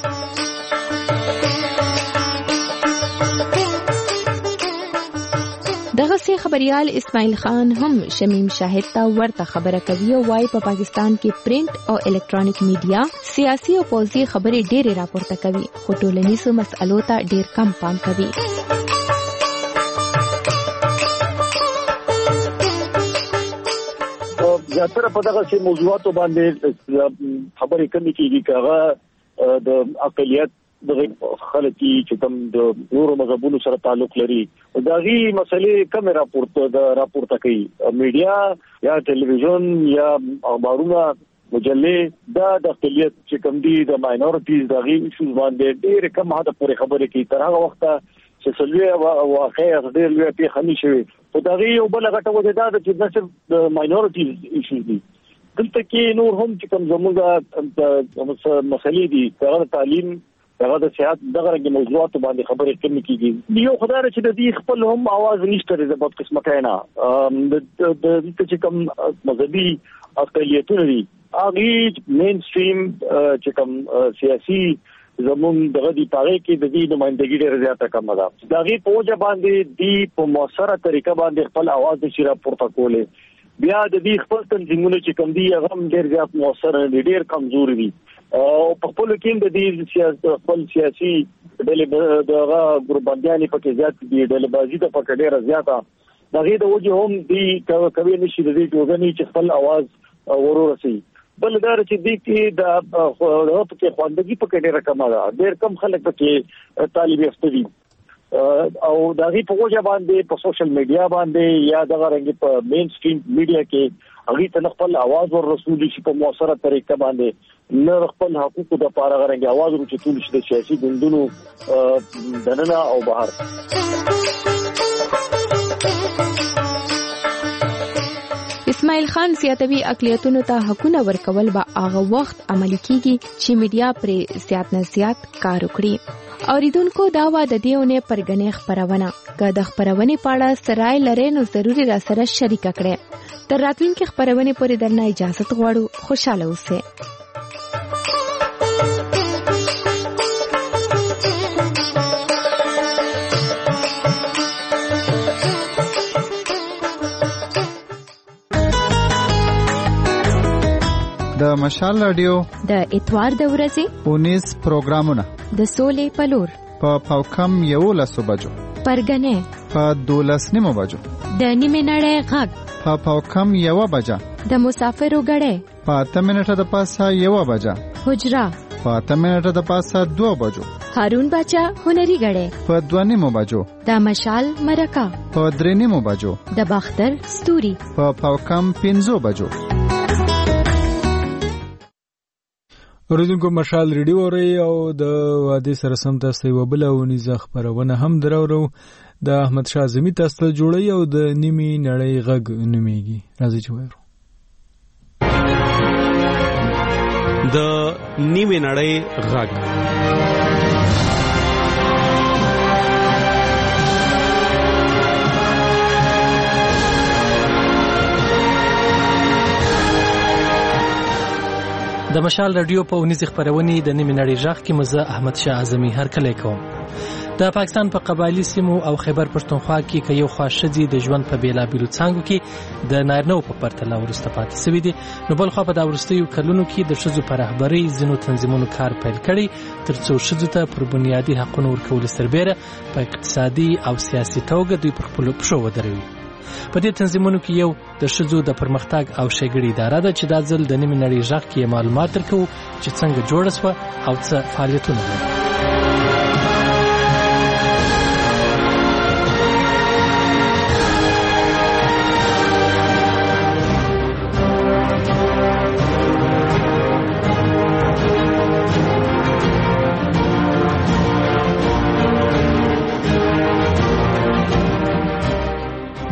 دغه سي خبريال اسماعیل خان هم شمیم شاهد ته ورته خبره کوي او وايي په پاکستان کې پرنٹ او الکترونیک میډیا سیاسي او پوځي خبرې ډېرې راپورته کوي خو ټولنیزو مسألو ته ډېر کم پام کوي. زیاتره په دغه سي موضوعاتو باندې خبرې کمی کیږي کاغه د اقلیت دغه خلک چې کوم د نورو مذهبونو سره تعلق لري دا غي مسلې کم راپورته د راپورته کوي میډیا یا ټلویزیون یا اخبارونه مجلې دا د اقلیت چې کوم دي د ماینورټیز د غي ایشوز باندې ډېر کم حد پورې خبرې کوي تر هغه وخت چې سلوي واقعي ډېر لوی په خني شوی او دا غي یو بل غټه وجه دا چې د صرف د ماینورټیز ایشوز دي دلته کې نور هم چې کوم زموږه مسلې دي د تعلیم دغه د سیاست دغه رنګ موضوعات باندې خبرې کوي کیږي یو خدای چې د دې خپل هم आवाज نشته د بد قسمت نه د د چې کوم مذهبي اقلیتونه دي هغه مین سټریم چې کوم سیاسي زمون دغه دی پاره کې د دې نمائندګي ډېر زیاته کم ده دغه په وجه باندې دی په موثره طریقه باندې خپل आवाज نشي راپورته کولای بیا د دې خپل تنظیمونه چې کوم دي هغه ډېر زیات موثر دي ډېر کمزوري دي او په خپل کې د دې سیاست خپل سیاسي ډلې دغه ګروپاندیانې په زیات دي ډلې بازی د پکې ډېر زیاته دغه د وجه هم دي کوي نشي د دې ټولنې چې خپل आवाज ورورسي بل دا چې دې کې د په کې خواندګي په کې ډېر کم ده ډېر کم خلک په طالب یافته دي او دغه په وجه باندې په سوشل میډیا باندې یا دغه رنګ په مین سټریم میډیا کې هغه ته خپل आवाज ور رسول شي په موثره طریقه باندې نه خپل حقوقو د پاره غرنګ आवाज ورچتول شي د سیاسي ګوندونو دننه او بهر. اسماعیل خان زیاتوي اقلیتونو ته حقونه ورکول به هغه وخت عملي کیږي چې میډیا پر زیات نه زیات کار وکړي. اوریدونکو دا وا د دیونه پرګنې خبرونه که د خبرونه پاړه سرای لري نو ضروری را سره شریک کړئ تر راتلونکي خبرونه پورې درنه اجازه غواړو خوشاله اوسئ. د مشال رادیو د اتوار د ورځې اونیس پروګرامونه د سولې پلور په پاوکم یو لسو بجو پرګنې په دولس نیمو بجو د نیمه نړۍ غږ په پاوکم یو بجا د مسافرو غړې په اته منټه د پاسه یو بجا حجرا په اته منټه د پاسه دو بجو هارون بچا هنري غړې په دوه نیمو بجو د مشال مرکا په درې نیمو بجو د باختر ستوري په پاوکم پنځو بجو. اوریدونکو مشال ریډیو اوري او د وادي سره سم تاسو یو بل ونیزه خبرونه هم درورو د احمد شاه زمي تاسو جوړي او د نیمي نړۍ غږ نوميږي راځي چې وایو د نیمي نړۍ غږ. د مشال رادیو په ونیز خبرونه د نیمه نړۍ ژغ کې مزه احمد شاه اعظمي هر کله کوم د پاکستان په قبایلی سیمو او خیبر پښتونخوا کې کې یو خاصه د ژوند په بیلابیلو څنګه کې د نارینو په پرتله ورسته پاتې سوي دي نو بل خو په د ورستیو کلونو کې د شذو پر رهبري زینو تنظیمونو کار پیل کړي ترڅو شذو ته پر بنیادی حقوقو ورکول سربېره په اقتصادي او سیاسي توګه دوی پر خپل پښو ودروي. په دې تنظیمونو کې یو د شذو د پرمختګ او شګړې اداره ده چې د ځل د نیمه نړۍ ژغ کې معلومات ورکو چې څنګه جوړه شوه او څه فعالیتونه لري.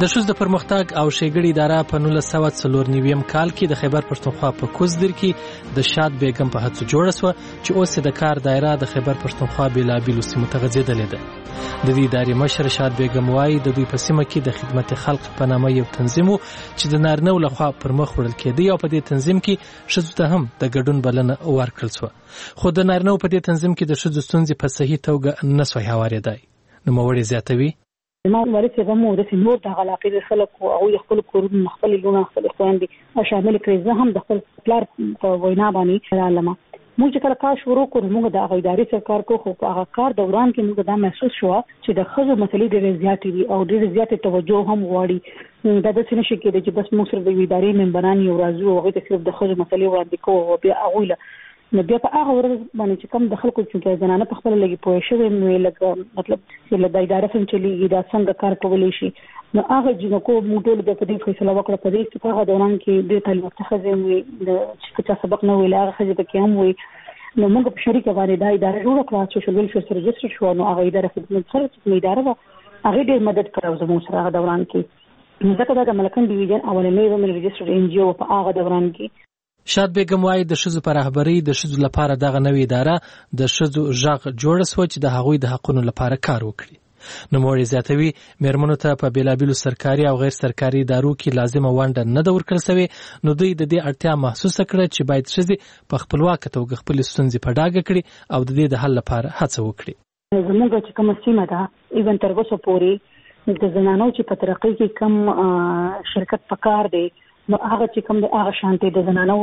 د ښځو د پرمختګ او ښېګړې اداره په نولس سوه څلور نوي کال کې د خیبر پښتونخوا په کوزدر کې د شاد بیګم په هڅو جوړه شوه چې اوس د کار دایره د خیبر پښتونخوا بېلابېلو سیمو ته غځېدلې ده. د دې ادارې مشر شاد بیګم وایي د دوی په سیمه کې د خدمت خلق په نامه یو تنظیم و چې د نارینه‌و لخوا پر مخ وړل کېده او په دې تنظیم کې ښځو ته هم د ګډون بلنه ورکړل شوه. خو د نارینه‌و په دې تنظیم کې د ښځو ستونزې په صحیح توګه نه سوی هوارېدای. نوموړې زیاتوي ما ورته کوم د نور د علاقې د خلکو او خپل کورونه خپل لونه خپل خويندې شامل کړي. زه هم د خپل پلار په وینا باندې علامه موږ چې کله کار شروع کړو موږ د اداري سرکار کو خو په هغه کار دوران کې موږ دا محسوس شو چې د خزو مسلې ډېرې زیاتې دي او ډېرې زیاتې توجه هم غواړي. دا د څه نشي کېدای چې بس موږ سره د اداري ممبران یو راځو او هغه صرف د خزو مسلې وړاندې کوو او بیا هغه نو بیا په هغه ورځ باندې چې کوم د خلکو چې زنانه په خپل لګي پوه شوی نو لکه مطلب چې له اداره څخه چلیږي دا څنګه کار کولای شي نو هغه جنکو موږ ټول د پدې فیصله وکړه په دې چې هغه دوران کې د تعلیم څخه وي د چې سبق نه ویل هغه خځه کې هم وي نو موږ په شریکه باندې دا اداره جوړه کړه سوشل ویلفیر سره رجستر شو نو هغه اداره خدمت سره چې اداره هغه ډېر مدد کړو زموږ سره هغه دوران کې نو ځکه دا د ملکن ډیویژن اولنې ومن رجستر ان جی او په هغه دوران کې شاد بیګم وایي د ښځو په رهبرۍ د ښځو لپاره دغه نوې اداره د ښځو غږ جوړه سوه چې د هغوی د حقونو لپاره کار وکړي. نوموړې زیاتوي میرمنو ته په بېلابېلو سرکاري او غیر سرکاري ادارو کې لازمه ونډه نه ده ورکړل سوې نو دوی د دې اړتیا محسوسه کړه چې باید ښځې په خپلواکه توګه خپلې ستونزې په ډاګه کړي او د دې د حل لپاره هڅه وکړي. زموږ چې کومه سیمه ده ایون تر اوسه پورې د زنانو چې په ترقۍ کې کم شرکت پکار دی نو هغه چې کوم د هغه شانتي د زنانو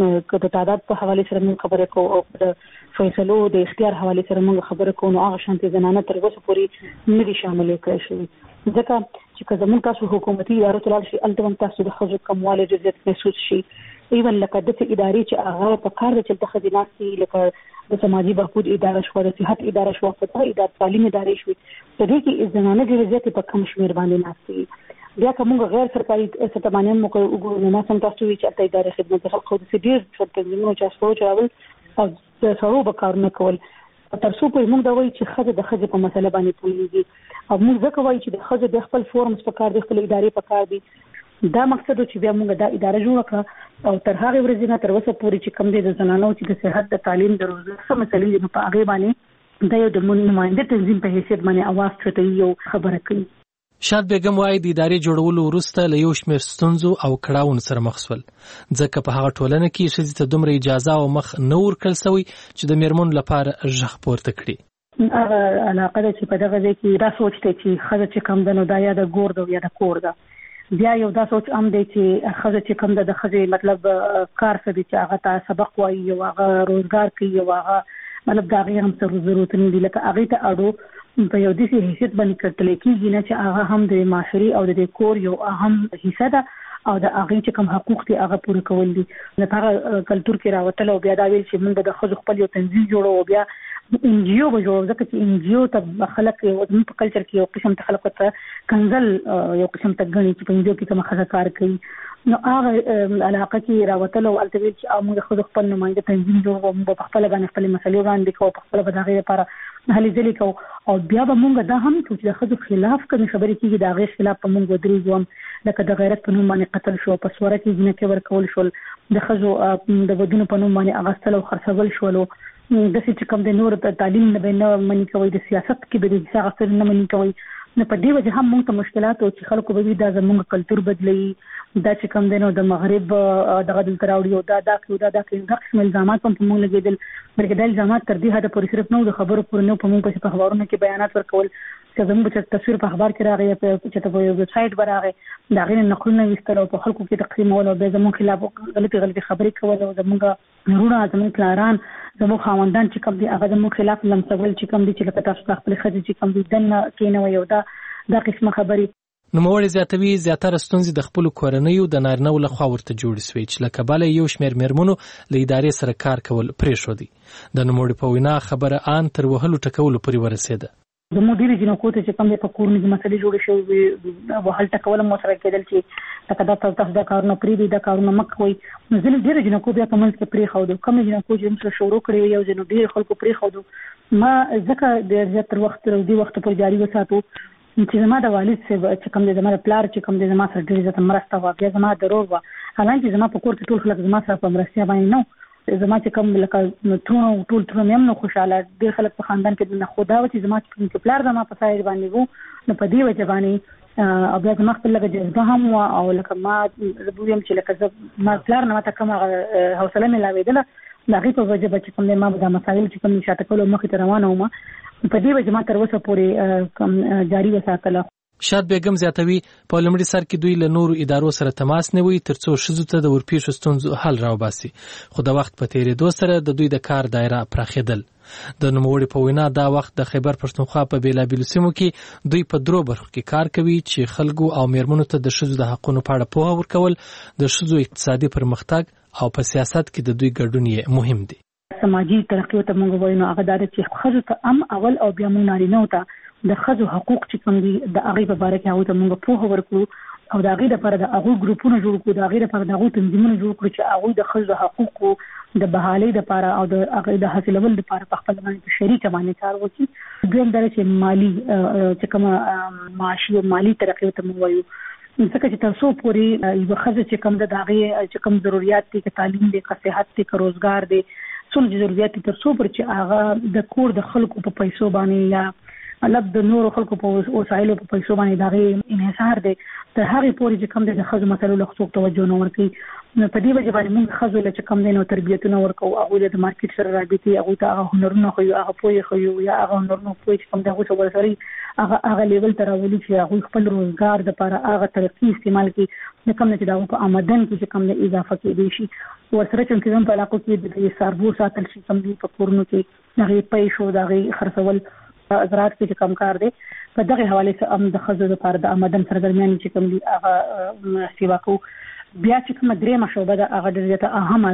د تعداد په حواله سره موږ خبرې کوو او د فیصلو د اختیار حواله سره موږ خبرې کوو نو هغه شانتي زنانه تر اوسه پورې نه دي شامل کړي شوی ځکه چې که زموږ تاسو حکومتي ادارو ته لاړ شي البته تاسو د خځو کمواله د زیات محسوس شي ایون لکه د ادارې چې هغه په کار د چلته خدماتي لکه د سماجی بهبود اداره شو د صحت اداره شو په اداره تعلیم اداره شو په دې کې زنانه د زیات په کم شمیر باندې ناشتي بیا کوم غیر سرکاري ستمانه مو کوو نو سم تاسو چې ته اداري خدمت خلکو د سډیر څه تنظیمونو چې تاسو چاول او د سرو بکارونه کول تر څو په موږ دا وایي چې خځه د خځه په مسله باندې پوهیږي او موږ ځکه وایي چې د خځه د خپل فورمز په کار د خپل اداري په کار دي دا مقصد چې بیا موږ دا اداره جوړه کړه او تر هغه ورځې نه تر اوسه پورې چې کم دي د زنانو چې د صحت د تعلیم د روزګار سم مسلې په هغه باندې دا یو د نماینده تنظیم په حیثیت باندې اواز چته یو خبره کوي. شاد بیګم وایي د ادارې جوړولو وروسته له یو شمېر ستونزو او کړاوونو سره مخ شول ځکه په هغه ټولنه کې ښځې ته دومره اجازه او مخ نه ورکړل سوی چې د میرمنو لپاره غږ پورته کړي. هغه علاقه ده چې په دغه ځای کې دا سوچ دی چې ښځه چې کم ده نو دا یا د ګور ده یا د کور ده بیا یو دا سوچ هم دی چې ښځه چې کم ده د ښځې مطلب کار څه دی چې هغه ته سبق وایي یو هغه روزګار کوي یو هغه مطلب دا هغې هم څه ضرورتونه دي لکه هغې ته اړو په یو داسې حیثیت باندې کتل کېږي نه چې هغه هم د معاشري او د کور یو اهم حصه ده او د هغې چې کوم حقوق دي هغه پوره کول دي د هغه کلتور کې راوتل او بیا دا ویل چې موږ د ښځو خپل یو تنظیم جوړو او بیا ان جی او به جوړو ځکه چې ان جی او ته خلک زموږ په کلچر کې یو قسم ته خلکو ته کنځل یو قسم ته ګڼي چې په ان جی او کې کومه ښځه کار کوي نو هغه علاقه کې راوتل او الته ویل چې موږ خود خپل نماینده تنظیم جوړو موږ په خپل باندې خپل مسلې وړاندې کوو په خپل باندې لپاره هلي ځلې کوو او بیا به موږ دا هم چې د ښځو خلاف کوم خبرې کېږي د هغې خلاف په موږ ودرېږو لکه د غیرت په نوم باندې قتل شو په سوره کې جنکې ورکول شول د ښځو د ودونو په نوم باندې اغوستل او خرڅول شولو داسې چې کوم د نور د تعلیم نه به نه منې کوئ د سیاست کې به د حصه اخیستل نه منې کوئ نو په دې وجه هم موږ ته مشکلات او چې خلکو به وي دا زموږ کلتور بدلوي دا چې کوم دی نو د مغرب دغه دلته راوړي او دا دا کوي دا دا کوي دا قسم الزامات هم په موږ لګېدل بلکې دا الزامات تر دې حده پورې صرف نه د خبرو پورې نه په موږ پسې په اخبارونو کې بیانات ورکول چې زموږ چې تصویر په اخبار کې راغی چې په ویب سایټ به راغی د هغې نه نقلونه ویستل او په خلکو کې تقسیمول او بیا زموږ خلاف غلطې غلطې خبرې کول او زموږ وروڼه زموږ پلاران زموږ خاوندان چې کوم دي هغه زموږ خلاف لمسول چې کوم دي چې لکه تاسو د خپلې ښځې چې کوم دي دننه کېنوئ او دا دا قسمه خبرې. نوموړې زیاتوي زیاتره ستونزې د خپلو کورنیو د نارینه‌و لخوا ورته جوړې سوې چې له کبله یو شمېر میرمنو له ادارې سره کار کول پرېښودی. د نوموړې په وینا خبره ان تر وهلو ټکولو پورې ورسېده. زموږ ډېرې جینکو ته چې کوم دی په کورني کې مسلې جوړې شوې وهل ټکول هم ورسره کېدل چې لکه دا تاسو دا کارونه پرېږدئ دا کارونه مه کوئ نو ځینې ډېرې جینکو بیا په منځ کې پرېښودو کومې جینکو چې موږ سره شروع کړې وې یو ځینو ډېرو خلکو پرېښودو ما ځکه د زیاتره وخت تر دې وخته پورې جاري وساتو چې زما د والد چې کوم د زما د پلار چې کوم د زما سره ډېر زیاته مرسته وه، بیا زما د ورور وه، حالانکه زما په کور کې ټول خلک زما سره په مرستیا باندې نه، زما چې کوم لکه ترونه ټول ترونه مې هم نه خوشحاله، ډېر خلک په خاندان کې نه، خو دا و چې زما چې پلار زما په سایر باندې و، نو په دې وجه باندې او بیا زما خپل لکه جذبه هم وه، او لکه ما زه بویم چې لکه زه ما پلار نه ماته کومه حوصله مې لاوېدله، د هغې په وجه به چې کوم دی ما به دا مسایل چې کوم شاته کولو مخې ته روانه وم، په دې وجه ما تر اوسه پورې جاري وساتله. شاد بیگم زیاتوي په لومړي سر کې دوی له نورو ادارو سره تماس نیوي ترڅو ښځو ته د ورپېښو ستونزو حل راوباسي، خو د وخت په تېرېدو سره د دوی د کار دایره پراخېدل. د نوموړي په وینا دا وخت د خیبر پښتونخوا په بېلابېلو سیمو کې دوی په درو برخو کې کار کوي چې خلکو او میرمنو ته د ښځو د حقونو په اړه پوهه ورکول، د ښځو اقتصادي پرمختګ او په سیاست کې د دوی ګډون یې مهم دی. سماجی ترقی ته موږ وایو نو هغه دا چې ښځو ته هم اول او بیا موږ نارینه‌و ته د ښځو حقوق چې کوم دي د هغې په باره کې هغوی ته موږ پوهه ورکړو، او د هغې لپاره د هغوی ګروپونه جوړ کړو، د هغې لپاره د هغوی تنظیمونه جوړ کړو چې هغوی د ښځو د حقوقو د بحالۍ لپاره او د هغې د حاصلولو لپاره په خپل باندې په شریکه باندې کار وکړي. دویم دا چې مالي چې کومه معاشي او مالي ترقي ته موږ وایو، ځکه چې تر څو پورې یوه ښځه چې کوم ده د هغې چې کوم ضرورت دي، که تعلیم دی، که صحت دی، که روزګار دی، څومره ضرورت دي، تر څو پورې چې هغه د کور د خلکو په پیسو باندې یا مطلب د نورو خلکو په وسایلو په پیسو باندې د هغې انحصار دی، تر هغې پورې چې کوم دی د ښځو مسلو له څوک توجه نه ورکوي. نو په دې وجه باندې موږ ښځو له چې کوم دی نو تربیتونه ورکوو، هغوی له د مارکیټ سره رابطې، هغوی ته هغه هنرونه ښیو، هغه پوهې ښیو، یا هغه هنرونه پوهې چې کوم دی هغوی ته ورسوي هغه هغه لیول ته راولي چې هغوی خپل روزګار دپاره هغه طریقې استعمال کړي د کوم دی چې د هغوی په آمدن کې چې کوم دی اضافه کېدی شي. ورسره چې زموږ په علاقو کې د څاروو ساتل شي کوم دی په کورونو کې د هغې پیسو د هغې خرڅول زراعت کې چې کم کار دی، په دغه حوالې سره هم د ښځو لپاره د آمدن سرګرمیانې چې کوم دي هغه سیوا کوو. بیا چې کومه درېیمه شعبه ده هغه ډېره زیاته اهمه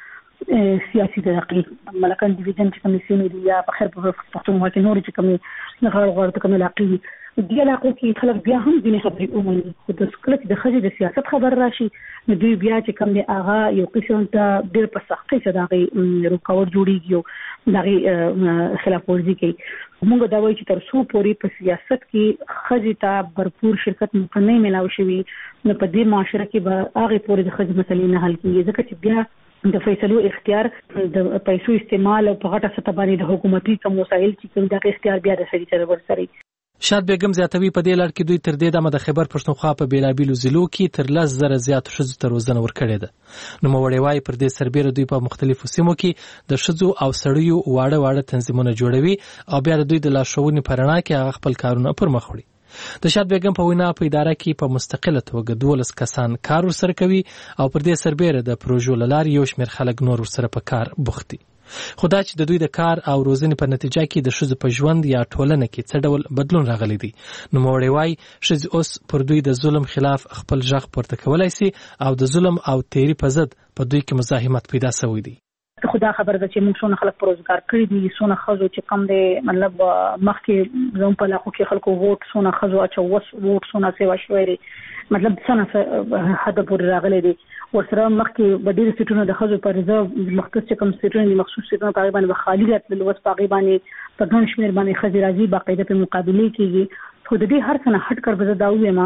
ده، سیاسي ترقي، ملکن ډیویژن چې کومې سیمې دي یا په خیر پښتونخوا کې نورې چې کومې غاړه غاړه ته کومې علاقې دي، دې علاقو کې خلک بیا هم ځینې خبرې ومني، خو د کله چې د ښځې د سیاست خبر راشي نو دوی بیا چې کوم دی هغه یو قسم ته ډېر په سختۍ سره د هغې رکاوټ جوړېږي او د هغې خلاف ورزي کوي. موږ دا وایو چې تر څو پورې په سیاست کې ښځې ته بھرپور شرکت موقع نه میلاو شوي نو په دې معاشره کې به هغې پورې د ښځې مسلې نه حل کېږي، ځکه چې بیا د فیصلو اختیار د پیسو استعمال او په غټه سطح باندې د حکومتي کوم وسایل چې کوم دغه اختیار بیا د سړي سره ورسري. شاد بیگم زیاتوي په دې لړ کې دوی تر دې دمه د خیبر پښتونخوا په بیلابیلو ضلعو کې تر لس زره زیات ښځو ته روزنه ورکړې ده. نوموړی وایي پر دې سربیره دوی په مختلفو سیمو کې د ښځو او سړیو واړه واړه تنظیمونه جوړوي او بیا د دوی د لارښوونې په رڼا کې هغه خپل کارونه پر مخ وړي. د شاد بیگم په وینا په اداره کې په مستقله توګه دولس کسان کار ورسره کوي او پر دې سربیره د پروژو له لارې یو شمېر خلک نور ورسره په کار بوخت دي. خو دا چې د دوی د کار او روزنې په نتیجه کې د ښځو په ژوند یا ټولنه کې څه ډول بدلون راغلی دی، نوموړی وایي ښځې اوس پر دوی د ظلم خلاف خپل غږ پورته کولی سي او د ظلم او تیري په ضد په دوی کې مزاحمت پیدا شوی دی. خو دا خبره ده چې موږ څونه خلک په روزګار کړي دي، څونه ښځو چې کم دی مطلب مخکې زموږ په علاقو کې خلکو ووټ څونه ښځو اچوس ووټ څونه سیوا شوی دی، مطلب څونه حد پورې راغلی دی. ورسره مخکې به ډېرې سیټونه د ښځو په ریزرو مختص چې کوم سیټونه دي مخصوص سیټونه په هغې باندې به خالي راتلل، اوس په هغې باندې په ګڼ شمېر باندې ښځې راځي، باقاعده پرې مقابلې کېږي. خو د دې هر څه نه هټ کر به زه دا ووایم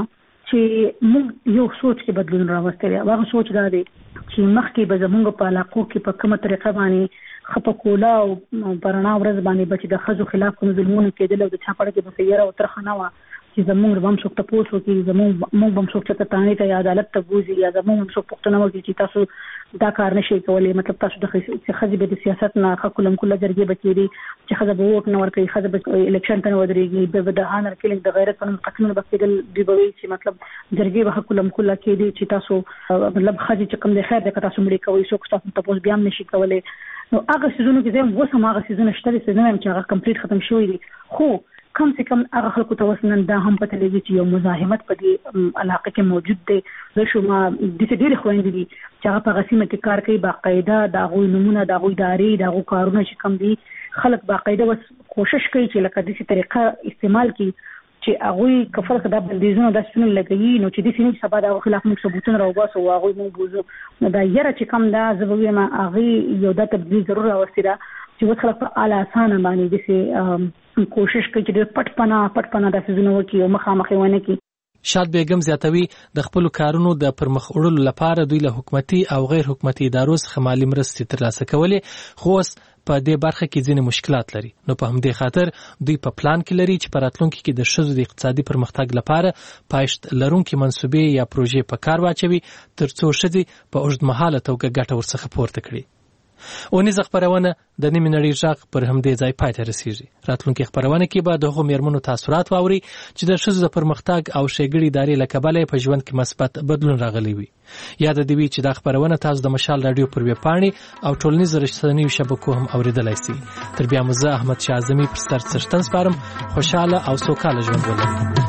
چې موږ یو سوچ کې بدلون راوستی دی، هغه سوچ دا دی چې مخکې به زموږ په علاقو کې په کومه طریقه باندې خپه کوله او په رڼا ورځ باندې به چې د ښځو خلاف کوم ظلمونه کېدل او د چا په اړه کې به څه یره او ترخه نه وه چې زموږ به هم څوک تپوس وکړي، زموږ موږ به هم څوک چېرته تانې ته یا عدالت ته بوځي یا زموږ هم څوک پوښتنه وکړي چې تاسو دا کار نه شئ کولی، مطلب تاسو د ښځې به د سیاست نه ښه کلم کله جرګې به کېدي چې ښځه به ووټ نه ورکوي، ښځه به الکشن ته نه ودرېږي، بیا به د هانر کلینګ د غیرت په نوم قتلونه به کېدل، دوی به وایي چې مطلب جرګې به ښه کلم کله کېدي چې تاسو مطلب ښځې چې کوم دی خیر دی که تاسو مړې کوئ څوک تاسو تپوس بیا هم نه شي کولی. نو هغه څیزونو کې زه هم اوس هم هغه څیزونه شته دي چې نه وایم چې هغه کمپلیټ ختم شوي دي، خو کم سے کم هغه خلکو ته اوس نن دا هم پته لګي چې یو مزاحمت په دې علاقه کې موجود دی. زه شومه داسې ډېرې خویندې دي چې هغه په هغه سیمه کې کار کوي، باقاعده د هغوی نومونه د هغوی ادارې د هغوی کارونه چې کم دي خلک باقاعده اوس کوشش کوي چې لکه داسې طریقه استعمال کړي چې هغوی که فرق دا بندیزونه داسې څونه لګوي نو چې داسې نه چې سبا د هغو خلاف موږ ثبوتونه راوباسو او هغوی موږ بوځو. نو دا یره چې کم ده زه به ویم هغې یو دا تبدیل ضرور راوستې ده چې وڅ خلک په اعلی اسانه باندې د کوشش کوي چې پټ پنا پټ پنا د فزونو کې او مخامخ ونه کې. شاد بیگم زیاتوي د خپل کارونو د پرمخ وړلو لپاره دوی له حکومتي او غیر حکومتي ادارو څخه مالي مرستې ترلاسه کولې، خو په دې برخه کې ځینې مشکلات لري. نو په همدې خاطر دوی په پلان کې لري چې په راتلونکي کې د ښځو د اقتصادي پرمختګ لپاره پایښت لرونکي منصوبې یا پروژې په کار واچوي ترڅو ښځې په اوږدمهاله توګه ګټه ورڅخه پورته کړي. اونیزه خبرونه د نیمې نړۍ غږ پر همدې ځای پای ته رسیږي. راتلونکي خبرونه کې به د هغو میرمنو تاثرات واوري چې د ښځو د پرمختګ او ښېګړې ادارې له کبله په ژوند کې مثبت بدلون راغلی وي. یاد دې وي چې دا خبرونه تاسو د مشال رادیو پر ویبپاڼې او ټولنیزو رسنیو شبکو هم اوریدلای شئ. تر بیا مو زه احمد شاه اعظمي پر ستر څښتن سپارم. خوشاله او سوکاله ژوند ولرئ.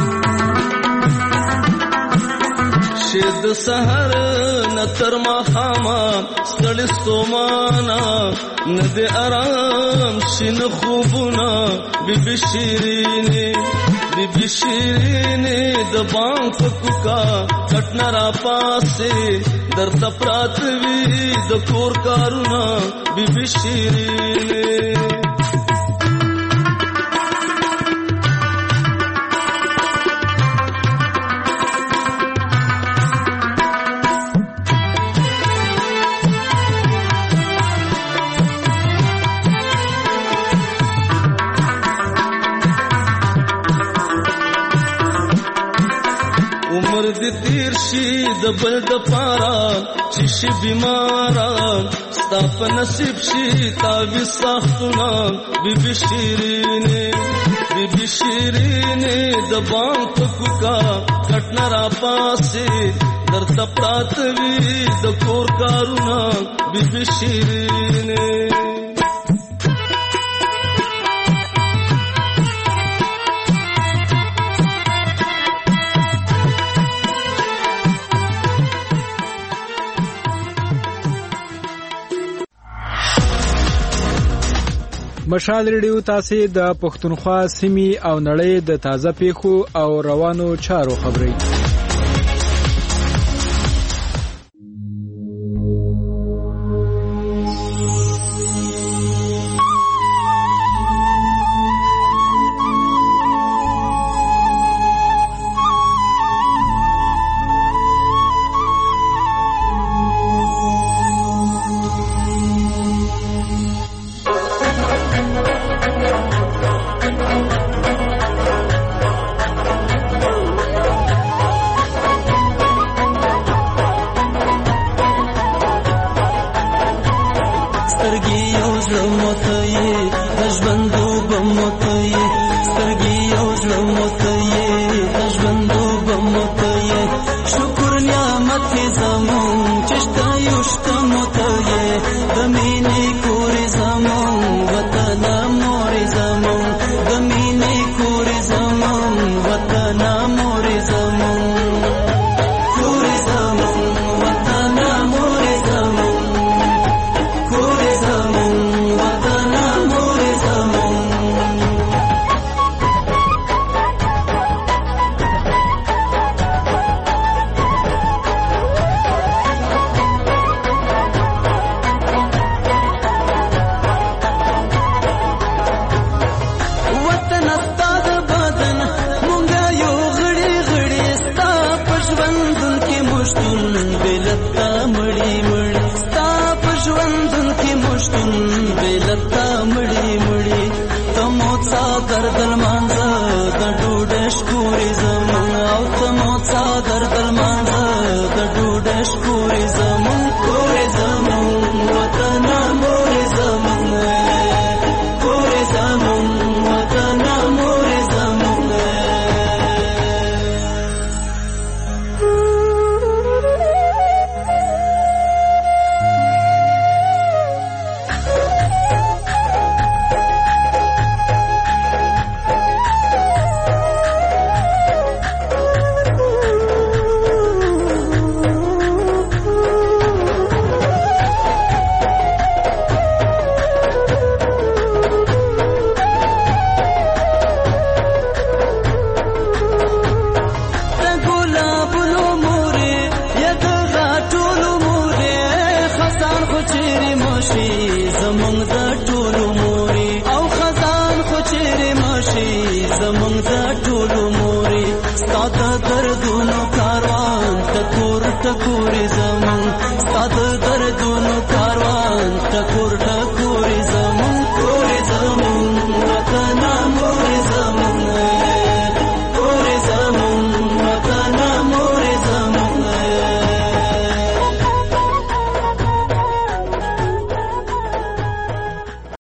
چې د سحر نتر مخاما ستړي ستومانا نه د آرام شین خوبونه بیبي شیرینې بیبي شیرینې د بام په کوکا کټ نه را پاسې درته پراته وي د کور کارونه بیبي شیرینې. عمر دې تیر شي د بل د پارا چې شي بیمارا ستا په نصیب شي تاوي سختونه بیبي شیرینې بیبي شیرینې د بام په کوکا کټ نه را پاسې درته پراته وي د کور کارونه بیبي شیرینې. مشال ریډیو تاسو د پښتونخوا سیمې او نړۍ د تازه پیښو او روانو چارو خبري. سترګې یو زړه مو ته یې د ژوندو به مو ته